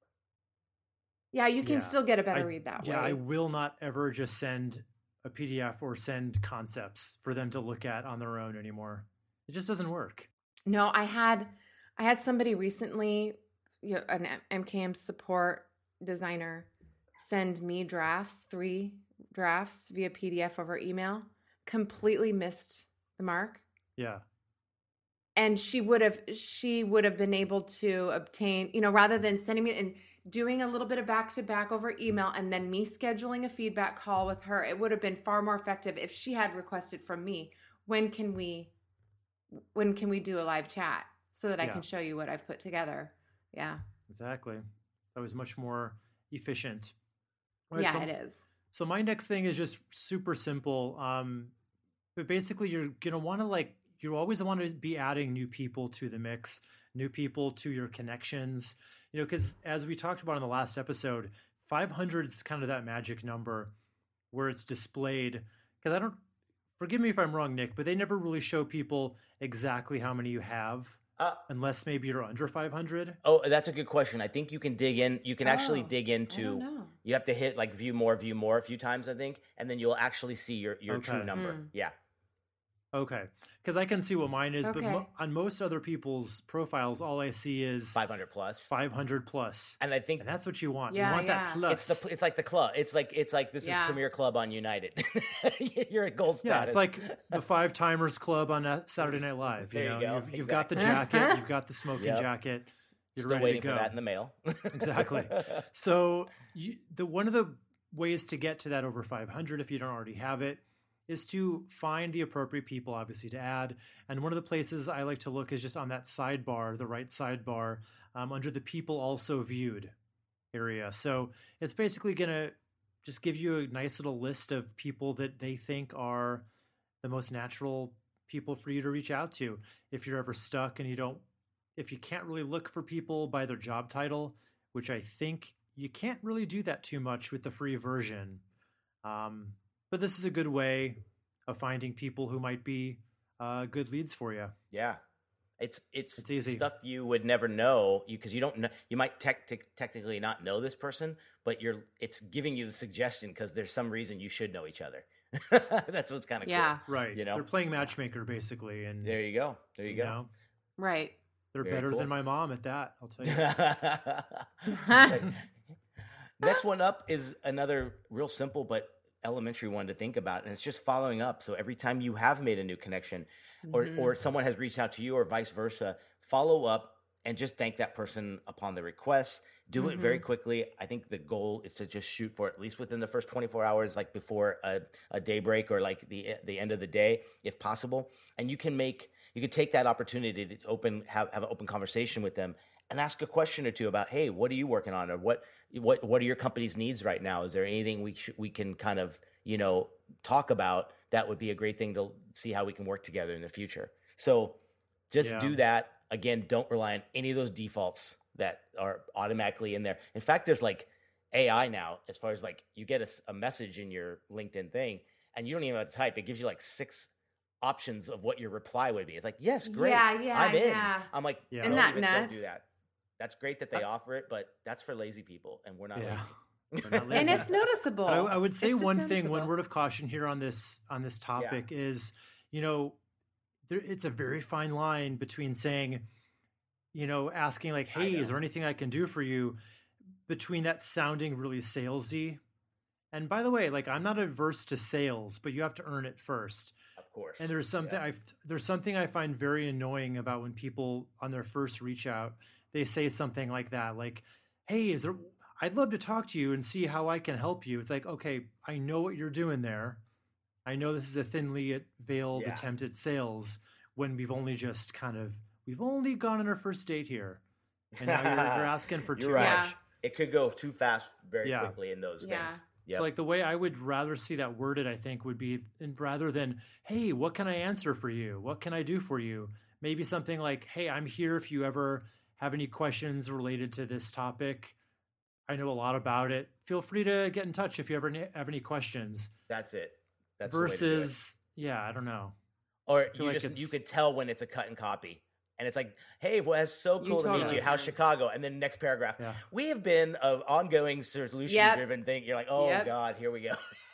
Yeah, you can Yeah. still get a better I- read that yeah, way. I will not ever just send a P D F or send concepts for them to look at on their own anymore. It just doesn't work. No, I had I had somebody recently, you know, an M K M support designer, send me drafts, three drafts via P D F over email. Completely missed the mark. Yeah. And she would have she would have been able to obtain, you know, rather than sending me and doing a little bit of back to back over email and then me scheduling a feedback call with her, it would have been far more effective if she had requested from me, when can we when can we do a live chat so that I Yeah. can show you what I've put together. Yeah. Exactly. That was much more efficient. All right, Yeah, so, it is. So my next thing is just super simple. Um, but basically, you're gonna want to like you always want to be adding new people to the mix, new people to your connections. You know, because as we talked about in the last episode, five hundred is kind of that magic number where it's displayed. Because I don't forgive me if I'm wrong, Nick, but they never really show people exactly how many you have, Uh, unless maybe you're under five hundred. oh, that's a good question. I think you can dig in. You can actually Oh, dig I don't into. know. You have to hit like view more, view more a few times, I think, and then you'll actually see your your true Okay. number. Hmm. Yeah. Okay, because I can see what mine is, but Okay. mo- on most other people's profiles, all I see is five hundred plus. five hundred plus, And I think and that's what you want. Yeah, you want that yeah. plus. it's the pl- it's like the club. It's like it's like this Yeah. is Premier Club on United. You're at gold status. yeah, it's like the Five Timers Club on uh, Saturday Night Live. There you you know, go. You've, you've got the Exactly. jacket, you've got the smoking Yep. jacket. You're still ready waiting to go. for that in the mail. Exactly. So you, the one of the ways to get to that over five hundred, if you don't already have it, is to find the appropriate people, obviously, to add. And one of the places I like to look is just on that sidebar, the right sidebar, um, under the people also viewed area. So it's basically going to just give you a nice little list of people that they think are the most natural people for you to reach out to. If you're ever stuck and you don't, if you can't really look for people by their job title, which I think you can't really do that too much with the free version. Um, but this is a good way of finding people who might be uh, good leads for you. Yeah. It's it's, It's easy. stuff you would never know you because you don't know. You might tech, tech, technically not know this person, but you're it's giving you the suggestion because there's some reason you should know each other. That's what's kind of Yeah. cool. Right. You know? They're playing matchmaker basically, and There you go. There you, you go. know, Right. they're Very better cool. than my mom at that. I'll tell you. Right. Next one up is another real simple but elementary one to think about, and it's just following up. So every time you have made a new connection, or Mhm. or someone has reached out to you, or vice versa, follow up and just thank that person upon the request. Do it very quickly. I think the goal is to just shoot for at least within the first twenty-four hours, like before a, a day break or like the the end of the day, if possible. And you can make you can take that opportunity to open have, have an open conversation with them and ask a question or two about, hey, what are you working on, or what what what are your company's needs right now? Is there anything we sh- we can kind of you know talk about that would be a great thing to see how we can work together in the future? So just Yeah. do that. Again, don't rely on any of those defaults that are automatically in there. In fact, there's like A I now, as far as like you get a, s- a message in your LinkedIn thing and you don't even have to type. It gives you like six options of what your reply would be. It's like, yes, great. Yeah, yeah, I'm in. yeah. I'm like, Yeah. don't Isn't that even, don't do nuts? that. That's great that they offer it, but that's for lazy people, and we're not Yeah. lazy. We're not lazy. And it's noticeable. I, I would say It's just one thing, one noticeable. word of caution here on this on this topic is, you know, there, it's a very fine line between saying, you know, asking like, I "Hey, know. is there anything I can do for you?" Between that sounding really salesy. And by the way, like I'm not averse to sales, but you have to earn it first. Of course. And there's something Yeah. I there's something I find very annoying about when people on their first reach out, they say something like that, like, "Hey, is there? I'd love to talk to you and see how I can help you." It's like, okay, I know what you're doing there. I know this is a thinly veiled Yeah. attempt at sales when we've only just kind of we've only gone on our first date here, and now you're, you're asking for You're too right. much. Yeah. It could go too fast very Yeah. quickly in those Yeah. things. Yep. So like the way I would rather see that worded, I think, would be and rather than, "Hey, what can I answer for you? What can I do for you?" Maybe something like, "Hey, I'm here if you ever have any questions related to this topic. I know a lot about it. Feel free to get in touch if you ever ne- have any questions." That's it. That's the way to do it. Versus, yeah, I don't know. Or feel you like just it's- you could tell when it's a cut and copy. And it's like, hey, well, it's so You cool to meet totally you. How's can. Chicago? And then next paragraph, Yeah. we have been an ongoing solution-driven thing. You're like, oh, Yep. God, here we go.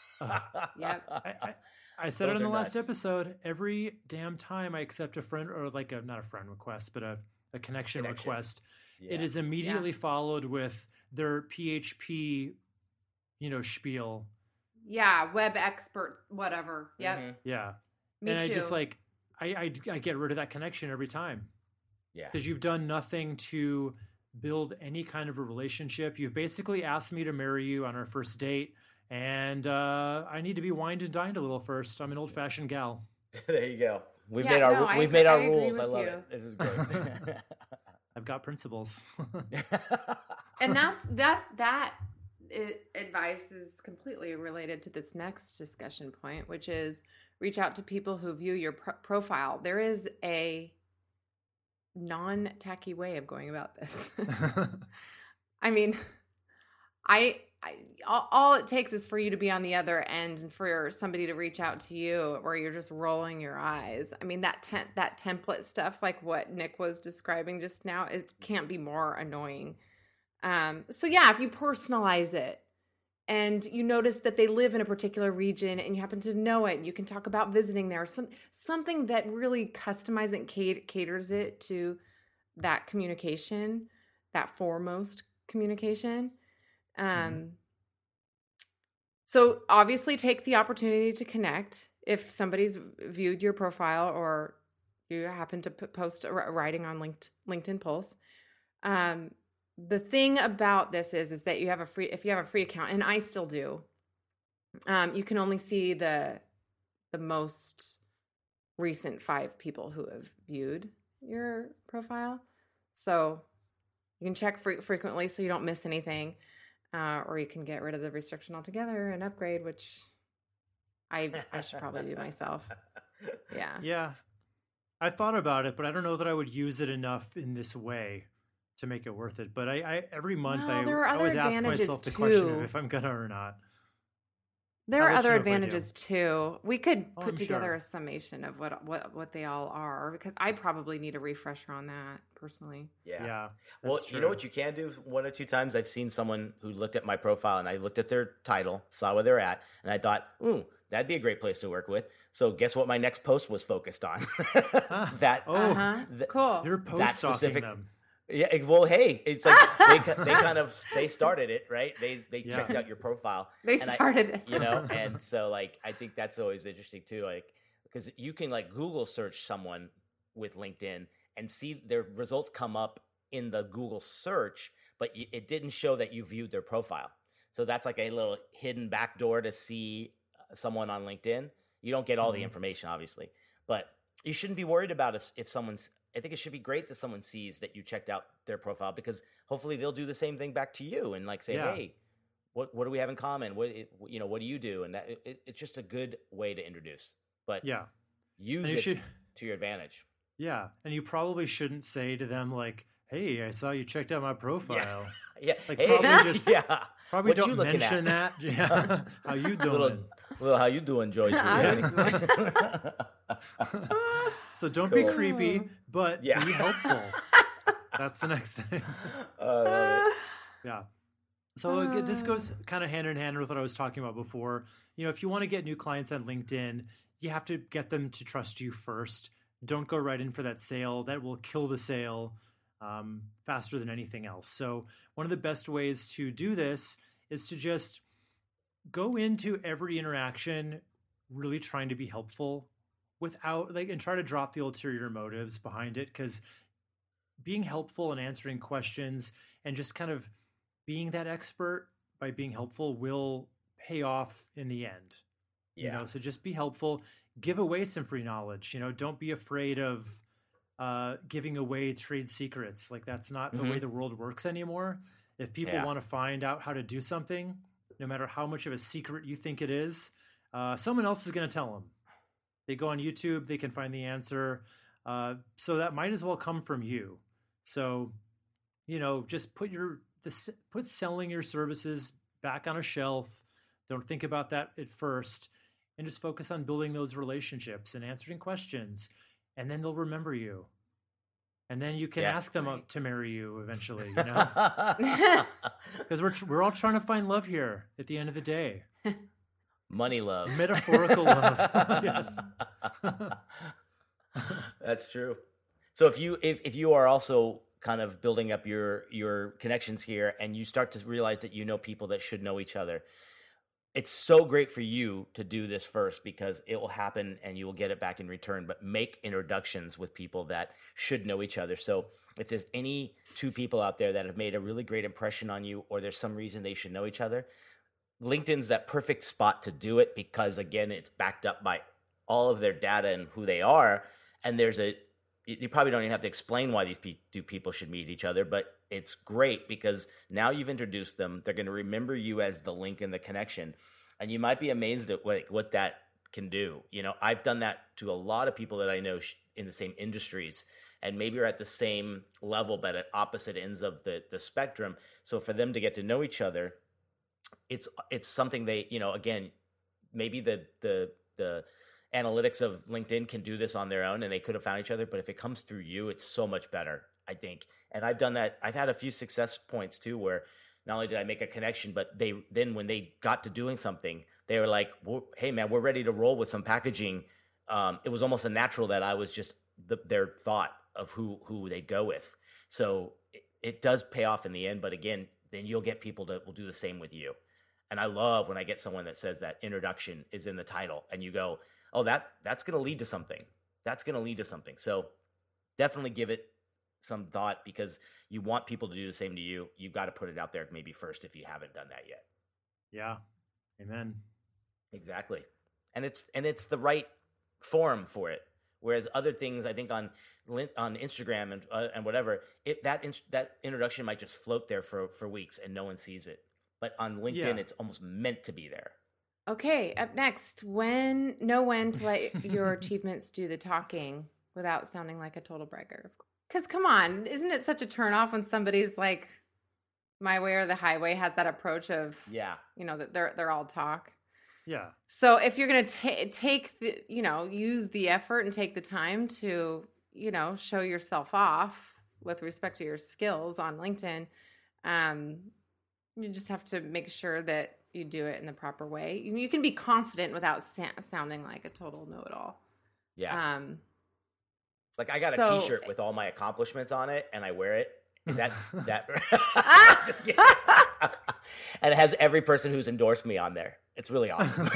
Yep. I, I, I said Those it in are the last nuts. episode. Every damn time I accept a friend or like a not a friend request, but a, a connection, Connection. request, Yeah. it is immediately followed with their P H P, you know, spiel. Yeah, web expert, whatever. Yep. Mhm. Yeah. Me and too. I just like I, I I get rid of that connection every time Yeah. because you've done nothing to build any kind of a relationship. You've basically asked me to marry you on our first date, and uh, I need to be wined and dined a little first. I'm an old fashioned gal. There you go. We've Yeah, made our no, I we've agree- made our I agree rules. I with love you. it. This is great. I've got principles. And that's that's that i- advice is completely related to this next discussion point, which is reach out to people who view your pro- profile. There is a non-tacky way of going about this. I mean, I, I all, all it takes is for you to be on the other end and for somebody to reach out to you where you're just rolling your eyes. I mean, that tem- that template stuff, like what Nick was describing just now, it can't be more annoying. Um, so yeah, if you personalize it and you notice that they live in a particular region and you happen to know it, you can talk about visiting there. Some something that really customizes and cat- caters it to that communication, that foremost communication. Um, Mhm. So obviously take the opportunity to connect. If somebody's viewed your profile or you happen to p- post a a writing on linked, LinkedIn Pulse, um, the thing about this is, is that you have a free, if you have a free account, and I still do, um, you can only see the, the most recent five people who have viewed your profile. So you can check fre- frequently so you don't miss anything. Uh, or you can get rid of the restriction altogether and upgrade, which I I should probably do myself. Yeah. Yeah. I thought about it, but I don't know that I would use it enough in this way to make it worth it. But I, I every month Well, I there are other always ask advantages myself the question too. of if I'm gonna or not. There I'll are let other you know if I do. advantages too. We could Oh, put I'm together sure. a summation of what what what they all are, because I probably need a refresher on that personally. Yeah. Yeah, Well, that's you know true. what you can do one or two times? I've seen someone who looked at my profile and I looked at their title, saw where they're at, and I thought, ooh, that'd be a great place to work with. So guess what my next post was focused on? Ah, that oh, Uh-huh. th- Cool. you're that post stalking specific them. Yeah, it- well, hey, it's like they ki- they kind of they started it, right? They they Yeah. checked out your profile. They and I- started it. you know, and so like I think that's always interesting too, like because you can like Google search someone with LinkedIn and see their results come up in the Google search, but y- it didn't show that you viewed their profile. So that's like a little hidden backdoor to see uh, someone on LinkedIn. You don't get all the Mhm. information, obviously, but you shouldn't be worried about if, if someone's. I think it should be great that someone sees that you checked out their profile because hopefully they'll do the same thing back to you and like say, Yeah. hey, what what do we have in common? What it- you know, what do you do? And that it, it's just a good way to introduce, but Yeah, use and you it should. to your advantage. Yeah, and you probably shouldn't say to them like, "Hey, I saw you checked out my profile." Yeah, Like, hey, probably just- yeah. Probably What you don't looking mention at? that. Yeah, how you doing? little, little, how you doing, Joy? How you So don't Cool. be creepy, but Yeah. be helpful. That's the next thing. I love it. Yeah. So again, this goes kind of hand in hand with what I was talking about before. You know, if you want to get new clients on LinkedIn, you have to get them to trust you first. Don't go right in for that sale. That will kill the sale um, faster than anything else. So one of the best ways to do this is to just go into every interaction really trying to be helpful without like and try to drop the ulterior motives behind it, because being helpful and answering questions and just kind of being that expert by being helpful will pay off in the end. You Yeah. know, so just be helpful, give away some free knowledge, you know, don't be afraid of uh, giving away trade secrets. Like that's not the way Mhm. the world works anymore. If people Yeah. want to find out how to do something, no matter how much of a secret you think it is, uh, someone else is going to tell them. They go on YouTube, they can find the answer. Uh, so that might as well come from you. So, you know, just put your this put selling your services back on a shelf. Don't think about that at first, and just focus on building those relationships and answering questions, and then they'll remember you. And then you can Yeah. ask them to marry you eventually, you know? Because we're we're all trying to find love here at the end of the day. Money love. Metaphorical love. Yes. That's true. So if you if, if you are also kind of building up your your connections here and you start to realize that you know people that should know each other, it's so great for you to do this first because it will happen and you will get it back in return. But make introductions with people that should know each other. So if there's any two people out there that have made a really great impression on you, or there's some reason they should know each other, LinkedIn's that perfect spot to do it because, again, it's backed up by all of their data and who they are. And there's a, you probably don't even have to explain why these pe- two people should meet each other, but it's great because now you've introduced them. They're going to remember you as the link in the connection. And you might be amazed at what, what that can do. You know, I've done that to a lot of people that I know sh- in the same industries, and maybe are at the same level, but at opposite ends of the, the spectrum. So for them to get to know each other, it's it's something they, you know, again, maybe the the the analytics of LinkedIn can do this on their own and they could have found each other, but if it comes through you, it's so much better, I think. And I've done that. I've had a few success points too, where not only did I make a connection, but they then when they got to doing something, they were like, well, hey man, we're ready to roll with some packaging. Um, it was almost a natural that I was just the, their thought of who who they'd go with. So it, it does pay off in the end, but again, then you'll get people that will do the same with you. And I love when I get someone that says that introduction is in the title and you go, oh, that that's going to lead to something. That's going to lead to something. So definitely give it some thought because you want people to do the same to you. You've got to put it out there maybe first if you haven't done that yet. Yeah. Amen. Exactly. And it's and it's the right form for it. Whereas other things, I think on on Instagram and uh, and whatever, it that in, that introduction might just float there for, for weeks and no one sees it. But on LinkedIn, Yeah. it's almost meant to be there. Okay, up next, when know when to let your achievements do the talking without sounding like a total bragger. Because come on, isn't it such a turnoff when somebody's like, my way or the highway has that approach of, Yeah. you know, that they're they're all talk. Yeah. So if you're going to ta- take the, you know, use the effort and take the time to, you know, show yourself off with respect to your skills on LinkedIn, um, you just have to make sure that you do it in the proper way. You, you can be confident without sa- sounding like a total know-it-all. Yeah. Um, Like I got so, a T-shirt with all my accomplishments on it, and I wear it. Is that that? Just kidding. And it has every person who's endorsed me on there. It's really awesome.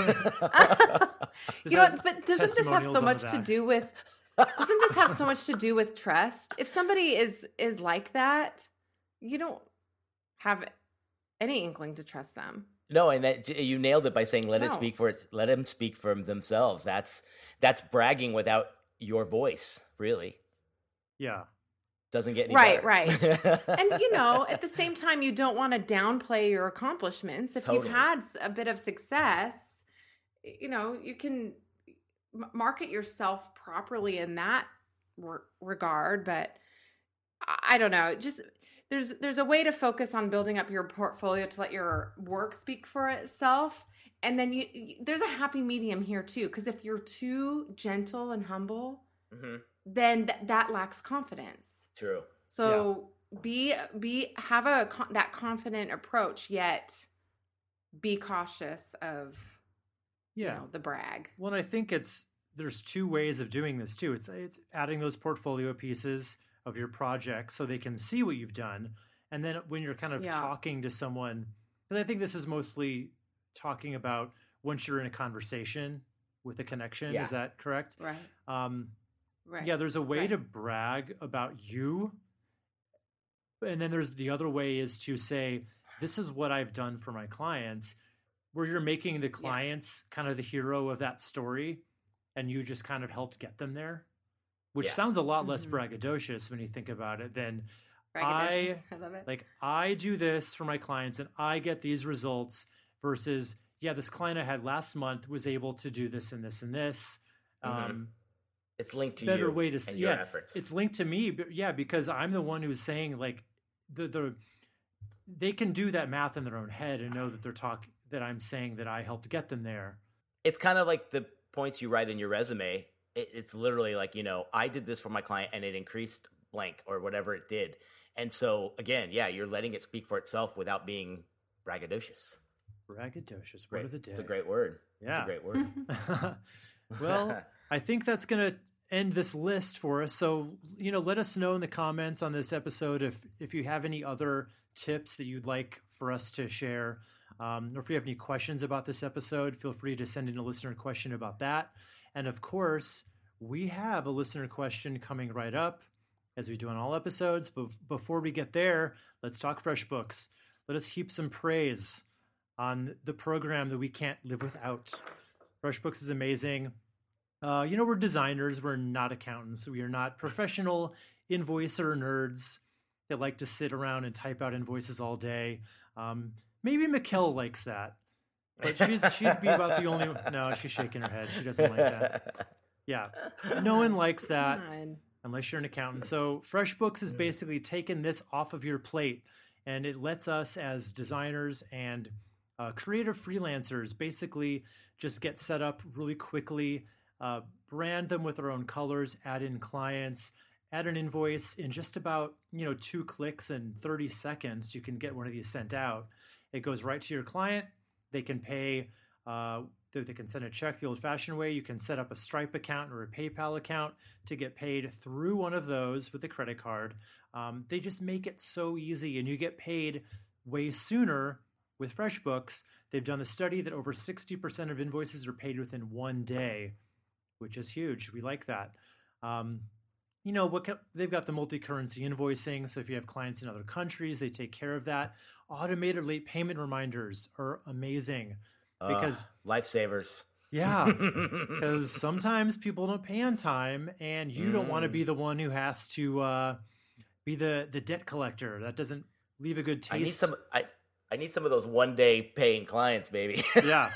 you know, but doesn't this have so much to back. do with? Doesn't this have so much to do with trust? If somebody is is like that, you don't have any inkling to trust them. No, and that, you nailed it by saying let No. it speak for it. Let them speak for themselves. That's that's bragging without your voice, really. Yeah. Doesn't get any right, better. right. And you know, at the same time, you don't want to downplay your accomplishments. If Totally. you've had a bit of success, you know, you can m- market yourself properly in that re- regard. But I, I don't know, just there's there's a way to focus on building up your portfolio to let your work speak for itself. And then you, you there's a happy medium here too, because if you're too gentle and humble, Mm-hmm. then th- that lacks confidence. True. So be be have a con- that confident approach, yet be cautious of Yeah. you know, the brag. Well, and I think it's there's two ways of doing this too. It's it's adding those portfolio pieces of your project so they can see what you've done, and then when you're kind of Yeah. talking to someone, because I think this is mostly talking about once you're in a conversation with a connection. Yeah. Is that correct? Right. Um, Right. Yeah, there's a way Right. to brag about you. And then there's the other way is to say, this is what I've done for my clients, where you're making the clients kind of the hero of that story and you just kind of helped get them there, which Yeah. sounds a lot less Mhm. braggadocious when you think about it than Braggadocious. I love it. like I do this for my clients and I get these results versus, yeah, this client I had last month was able to do this and this and this. Mhm. Um, It's linked to better you way to and see your yeah, efforts. it's linked to me, but yeah, because I'm the one who's saying like the the they can do that math in their own head and know that they're talking that I'm saying that I helped get them there. It's kind of like the points you write in your resume. It, it's literally like, you know, I did this for my client and it increased blank or whatever it did. And so again, yeah, you're letting it speak for itself without being braggadocious. Braggadocious, Great. word of the day. It's a great word. It's Yeah. a great word. Well, I think that's going to end this list for us. So, you know, let us know in the comments on this episode if if you have any other tips that you'd like for us to share. Um, or if you have any questions about this episode, feel free to send in a listener question about that. And of course, we have a listener question coming right up, as we do on all episodes. But before we get there, let's talk FreshBooks. Let us heap some praise on the program that we can't live without. FreshBooks is amazing. Uh, you know, we're designers. We're not accountants. We are not professional invoicer nerds that like to sit around and type out invoices all day. Um, maybe Mikkel likes that, but she's she'd be about the only. No, she's shaking her head. She doesn't like that. Yeah, no one likes that Come on. unless you're an accountant. So FreshBooks is basically taking this off of your plate, and it lets us as designers and uh, creative freelancers basically just get set up really quickly, uh, brand them with our own colors, add in clients, add an invoice in just about, you know, two clicks and thirty seconds. You can get one of these sent out. It goes right to your client. They can pay, uh, they they can send a check the old-fashioned way. You can set up a Stripe account or a PayPal account to get paid through one of those with a credit card. Um, they just make it so easy, and you get paid way sooner with FreshBooks. They've done the study that over sixty percent of invoices are paid within one day, which is huge. We like that. Um, you know, what ca- they've got the multi-currency invoicing. So if you have clients in other countries, they take care of that. Automated late payment reminders are amazing because, uh, lifesavers. yeah, because sometimes people don't pay on time, and you don't want to Mm. be the one who has to uh, be the the debt collector. That doesn't leave a good taste. I need some. I I need some of those one day paying clients, baby. Yeah.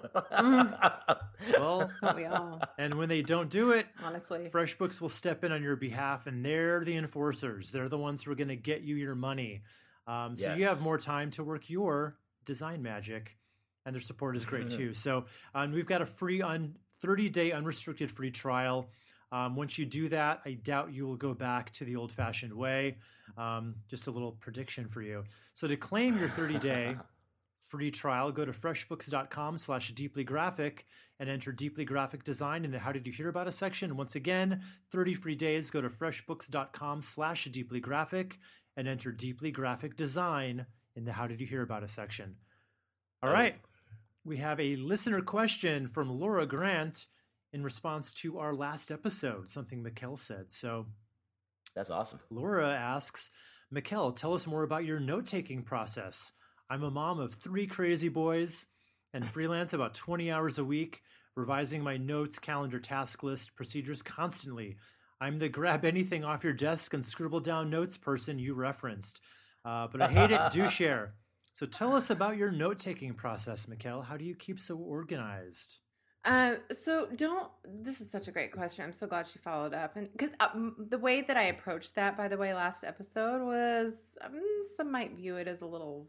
Well, Don't we all? and when they don't do it, Honestly. FreshBooks will step in on your behalf, and they're the enforcers. They're the ones who are going to get you your money. Um, so you Yes. have more time to work your design magic. and their support is great too. So um, we've got a free un- thirty-day unrestricted free trial. Um, once you do that, I doubt you will go back to the old-fashioned way. Um, just a little prediction for you. So to claim your thirty-day free trial, go to freshbooks.com slash deeply graphic and enter deeply graphic design in the How Did You Hear About Us section. Once again, thirty free days, go to freshbooks.com slash deeply graphic and enter deeply graphic design in the How Did You Hear About Us section. All right. We have a listener question from Laura Grant in response to our last episode, something Mikkel said. So that's awesome. Laura asks, Mikkel, tell us more about your note-taking process. I'm a mom of three crazy boys and freelance about twenty hours a week, revising my notes, calendar, task list, procedures constantly. I'm the grab anything off your desk and scribble down notes person you referenced. Uh, but I hate it. Do share. So tell us about your note-taking process, Mikkel. How do you keep so organized? Uh, so don't, this is such a great question. I'm so glad she followed up. And because uh, the way that I approached that, by the way, last episode was, um, some might view it as a little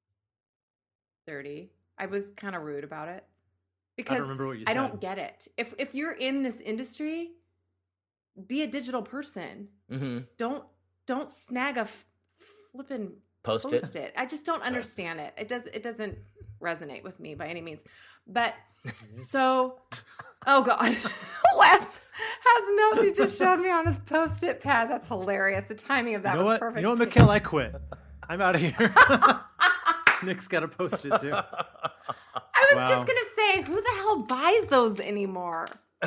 dirty. I was kind of rude about it because I don't remember what you I said. don't get it. If, if you're in this industry, be a digital person. Mm-hmm. Don't, don't snag a f- flippin' Post, post it. it. I just don't understand it. It does. It doesn't resonate with me by any means. But so, oh God, Wes has notes he just showed me on his post-it pad. That's hilarious. The timing of that You know was what? perfect. You know what, Mikkel? I quit. I'm out of here. Nick's got to post it too. I was Wow. just gonna say, who the hell buys those anymore?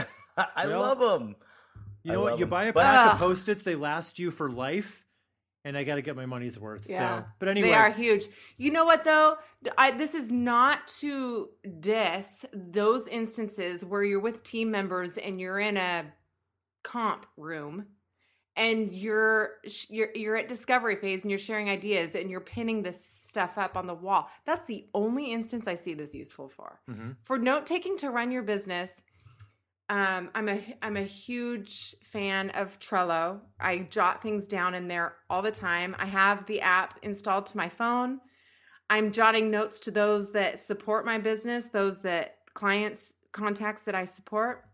I Well, love them. You I know what? love You them. buy a But- pack Ugh. of Post-its, they last you for life. And I got to get my money's worth. Yeah, So, but anyway, they are huge. You know what though? I, this is not to diss those instances where you're with team members and you're in a comp room and you're you're you're at discovery phase and you're sharing ideas and you're pinning this stuff up on the wall. That's the only instance I see this useful for. Mm-hmm. For note taking to run your business. Um, I'm a I'm a huge fan of Trello. I jot things down in there all the time. I have the app installed to my phone. I'm jotting notes to those that support my business, those that clients, contacts that I support.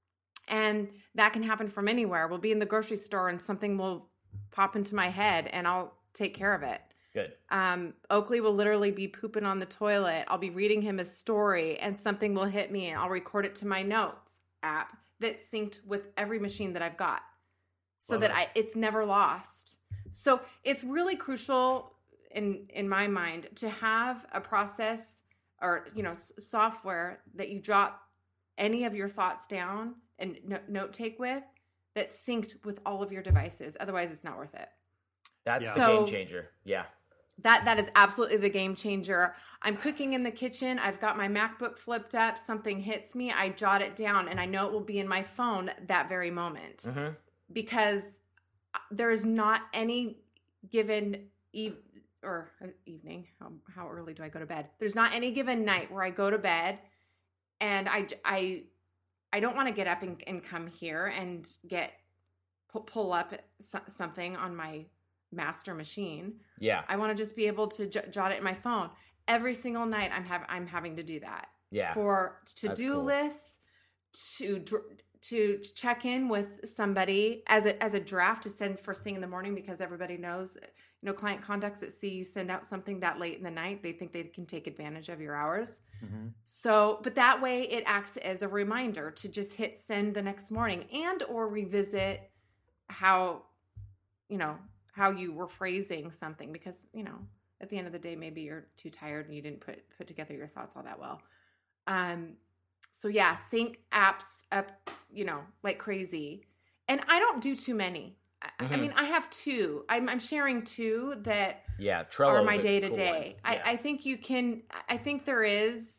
And that can happen from anywhere. We'll be in the grocery store and something will pop into my head and I'll take care of it. Good. Um, Oakley will literally be pooping on the toilet. I'll be reading him a story and something will hit me and I'll record it to my notes app that's synced with every machine that I've got so Love that it. I it's never lost. So it's really crucial in in my mind to have a process or you know s- software that you jot any of your thoughts down and no- note take with that's synced with all of your devices. Otherwise it's not worth it. That's Yeah. the So- game changer. Yeah. That that is absolutely the game changer. I'm cooking in the kitchen. I've got my MacBook flipped up. Something hits me. I jot it down, and I know it will be in my phone that very moment Mm-hmm. because there is not any given eve or uh, evening. How how early do I go to bed? There's not any given night where I go to bed, and I I I don't want to get up and, and come here and get pull, pull up so- something on my master machine. Yeah. I want to just be able to j- jot it in my phone. Every single night I'm have I'm having to do that. Yeah. For to-do That's cool. lists, to dr- to check in with somebody as a as a draft to send first thing in the morning because everybody knows, you know, client contacts that see you send out something that late in the night, they think they can take advantage of your hours. Mm-hmm. So, but that way it acts as a reminder to just hit send the next morning and or revisit how, you know, how you were phrasing something because, you know, at the end of the day, maybe you're too tired and you didn't put, put together your thoughts all that well. Um, so yeah, sync apps up, you know, like crazy. And I don't do too many. I, I Mhm. mean, I have two. I'm, I'm sharing two that Yeah. Trello are is my a day to cool day. one. I, I think you can, I think there is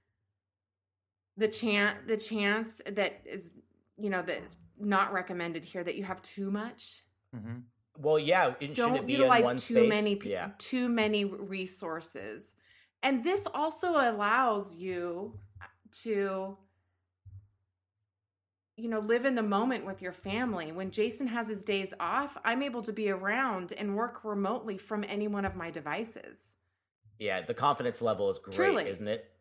the chance, the chance that is, you know, that's not recommended here that you have too much. Mm-hmm. Well, yeah. It, shouldn't Don't it be in utilize one too space? many pe- Yeah. too many resources. And this also allows you to, you know, live in the moment with your family. When Jason has his days off, I'm able to be around and work remotely from any one of my devices. Yeah. The confidence level is great, Truly. isn't it?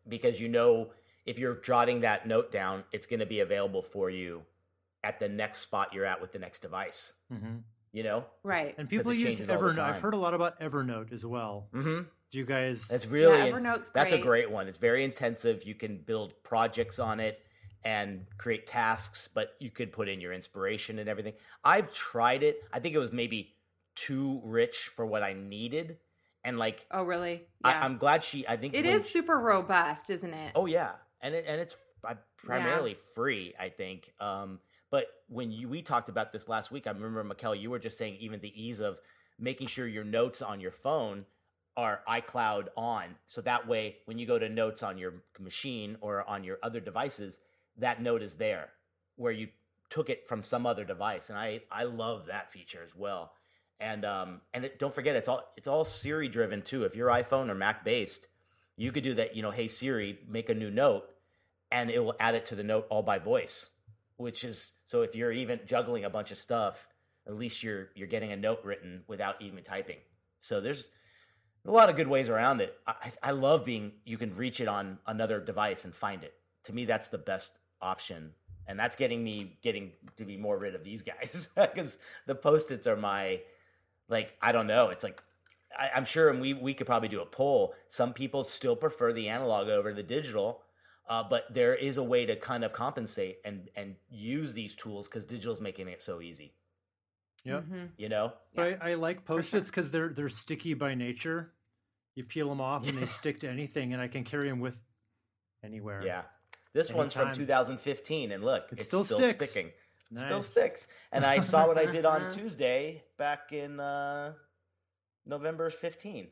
because you know if you're jotting that note down, it's going to be available for you at the next spot you're at with the next device. Mm-hmm. You know, right? And people it use changes all the Evernote. time. I've heard a lot about Evernote as well. Mm-hmm. Do you guys? That's really Yeah, Evernote's that's a great. great one. It's very intensive. You can build projects on it and create tasks, but you could put in your inspiration and everything. I've tried it. I think it was maybe too rich for what I needed, and like Oh, really? I, Yeah. I'm glad she. I think It when is she- super robust, isn't it? Oh yeah, and it, and it's uh, primarily free, I think. Um, but when you we talked about this last week, I remember Mikkel, you were just saying even the ease of making sure your notes on your phone are iCloud on, so that way when you go to notes on your machine or on your other devices, that note is there where you took it from some other device, and I I love that feature as well. And um and it, don't forget, it's all it's all Siri driven too. If you're iPhone or Mac based, you could do that. You know, hey Siri, make a new note, and it will add it to the note all by voice. Which is so if you're even juggling a bunch of stuff, at least you're you're getting a note written without even typing. So there's a lot of good ways around it. I, I love being you can reach it on another device and find it. To me, that's the best option, and that's getting me getting to be more rid of these guys because the Post-its are my. Like, I don't know. It's like, I, I'm sure, and we, we could probably do a poll. Some people still prefer the analog over the digital, uh, but there is a way to kind of compensate and, and use these tools because digital's making it so easy. Yep. Mhm. You know? But I, I like Post-its because they're they're sticky by nature. You peel them off and they stick to anything, and I can carry them with anywhere. Yeah. This one's from Anytime. two thousand fifteen, and look, It it's still still, sticks. sticking. It Nice. Still sticks. And I saw what I did on Tuesday back in uh, November fifteenth.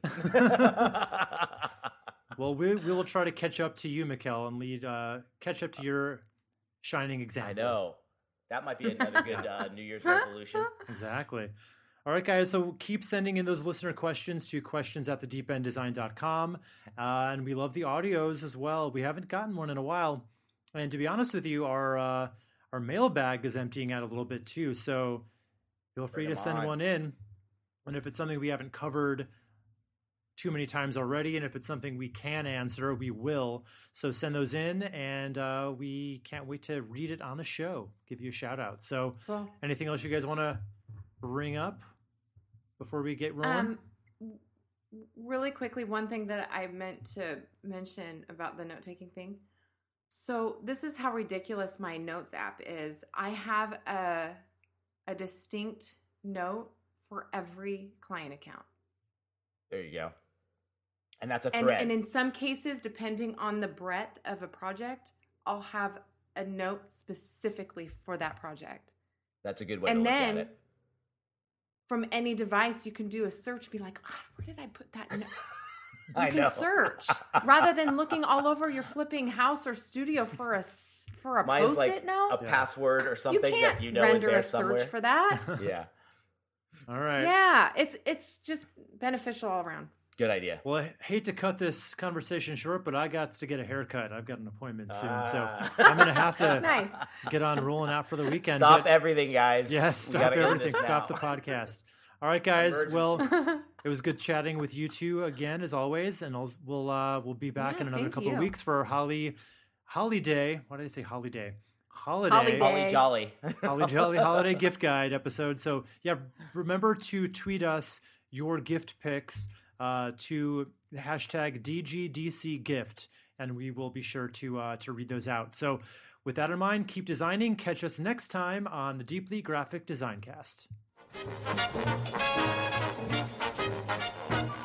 Well, we we will try to catch up to you, Mikkel, and lead uh, catch up to your shining example. I know. That might be another good uh, New Year's resolution. Exactly. All right, guys. So keep sending in those listener questions to questions at the deep end design dot com. Uh, and we love the audios as well. We haven't gotten one in a while. And to be honest with you, our uh, our mailbag is emptying out a little bit too. So feel free Bring to 'em send on. one in. And if it's something we haven't covered too many times already, and if it's something we can answer, we will. So send those in, and uh, we can't wait to read it on the show, give you a shout out. So Cool. anything else you guys want to bring up before we get rolling? Um, w- really quickly, one thing that I meant to mention about the note taking thing. So this is how ridiculous my notes app is. I have a a distinct note for every client account. There you go. And that's a And, thread. and in some cases, depending on the breadth of a project, I'll have a note specifically for that project. That's a good way and to look then at it. from any device, you can do a search, be like, oh, where did I put that note? You I can know. search rather than looking all over your flipping house or studio for a s- for a Mine's post-it like note. a Yeah. password or You something can't that you know is render there a somewhere. search for that. Yeah, All right. Yeah, it's it's just beneficial all around. good idea. Well, I hate to cut this conversation short, but I got to get a haircut. I've got an appointment soon, Ah. so I'm going to have to Nice. get on rolling out for the weekend. Stop but- everything, guys. Yes, We stop gotta end everything. this Stop the now. podcast. All right, guys. Emergency. Well, it was good chatting with you two again, as always, and I'll, we'll uh, we'll be back Yeah, in another same to couple of you. weeks for our Holly Holiday. Why did I say holiday? Holiday. Holiday. Holly Jolly. Holly Jolly Holiday Gift Guide episode. So yeah, remember to tweet us your gift picks uh, to the hashtag D G D C gift, and we will be sure to uh, to read those out. So with that in mind, keep designing. Catch us next time on the Deeply Graphic Design Cast.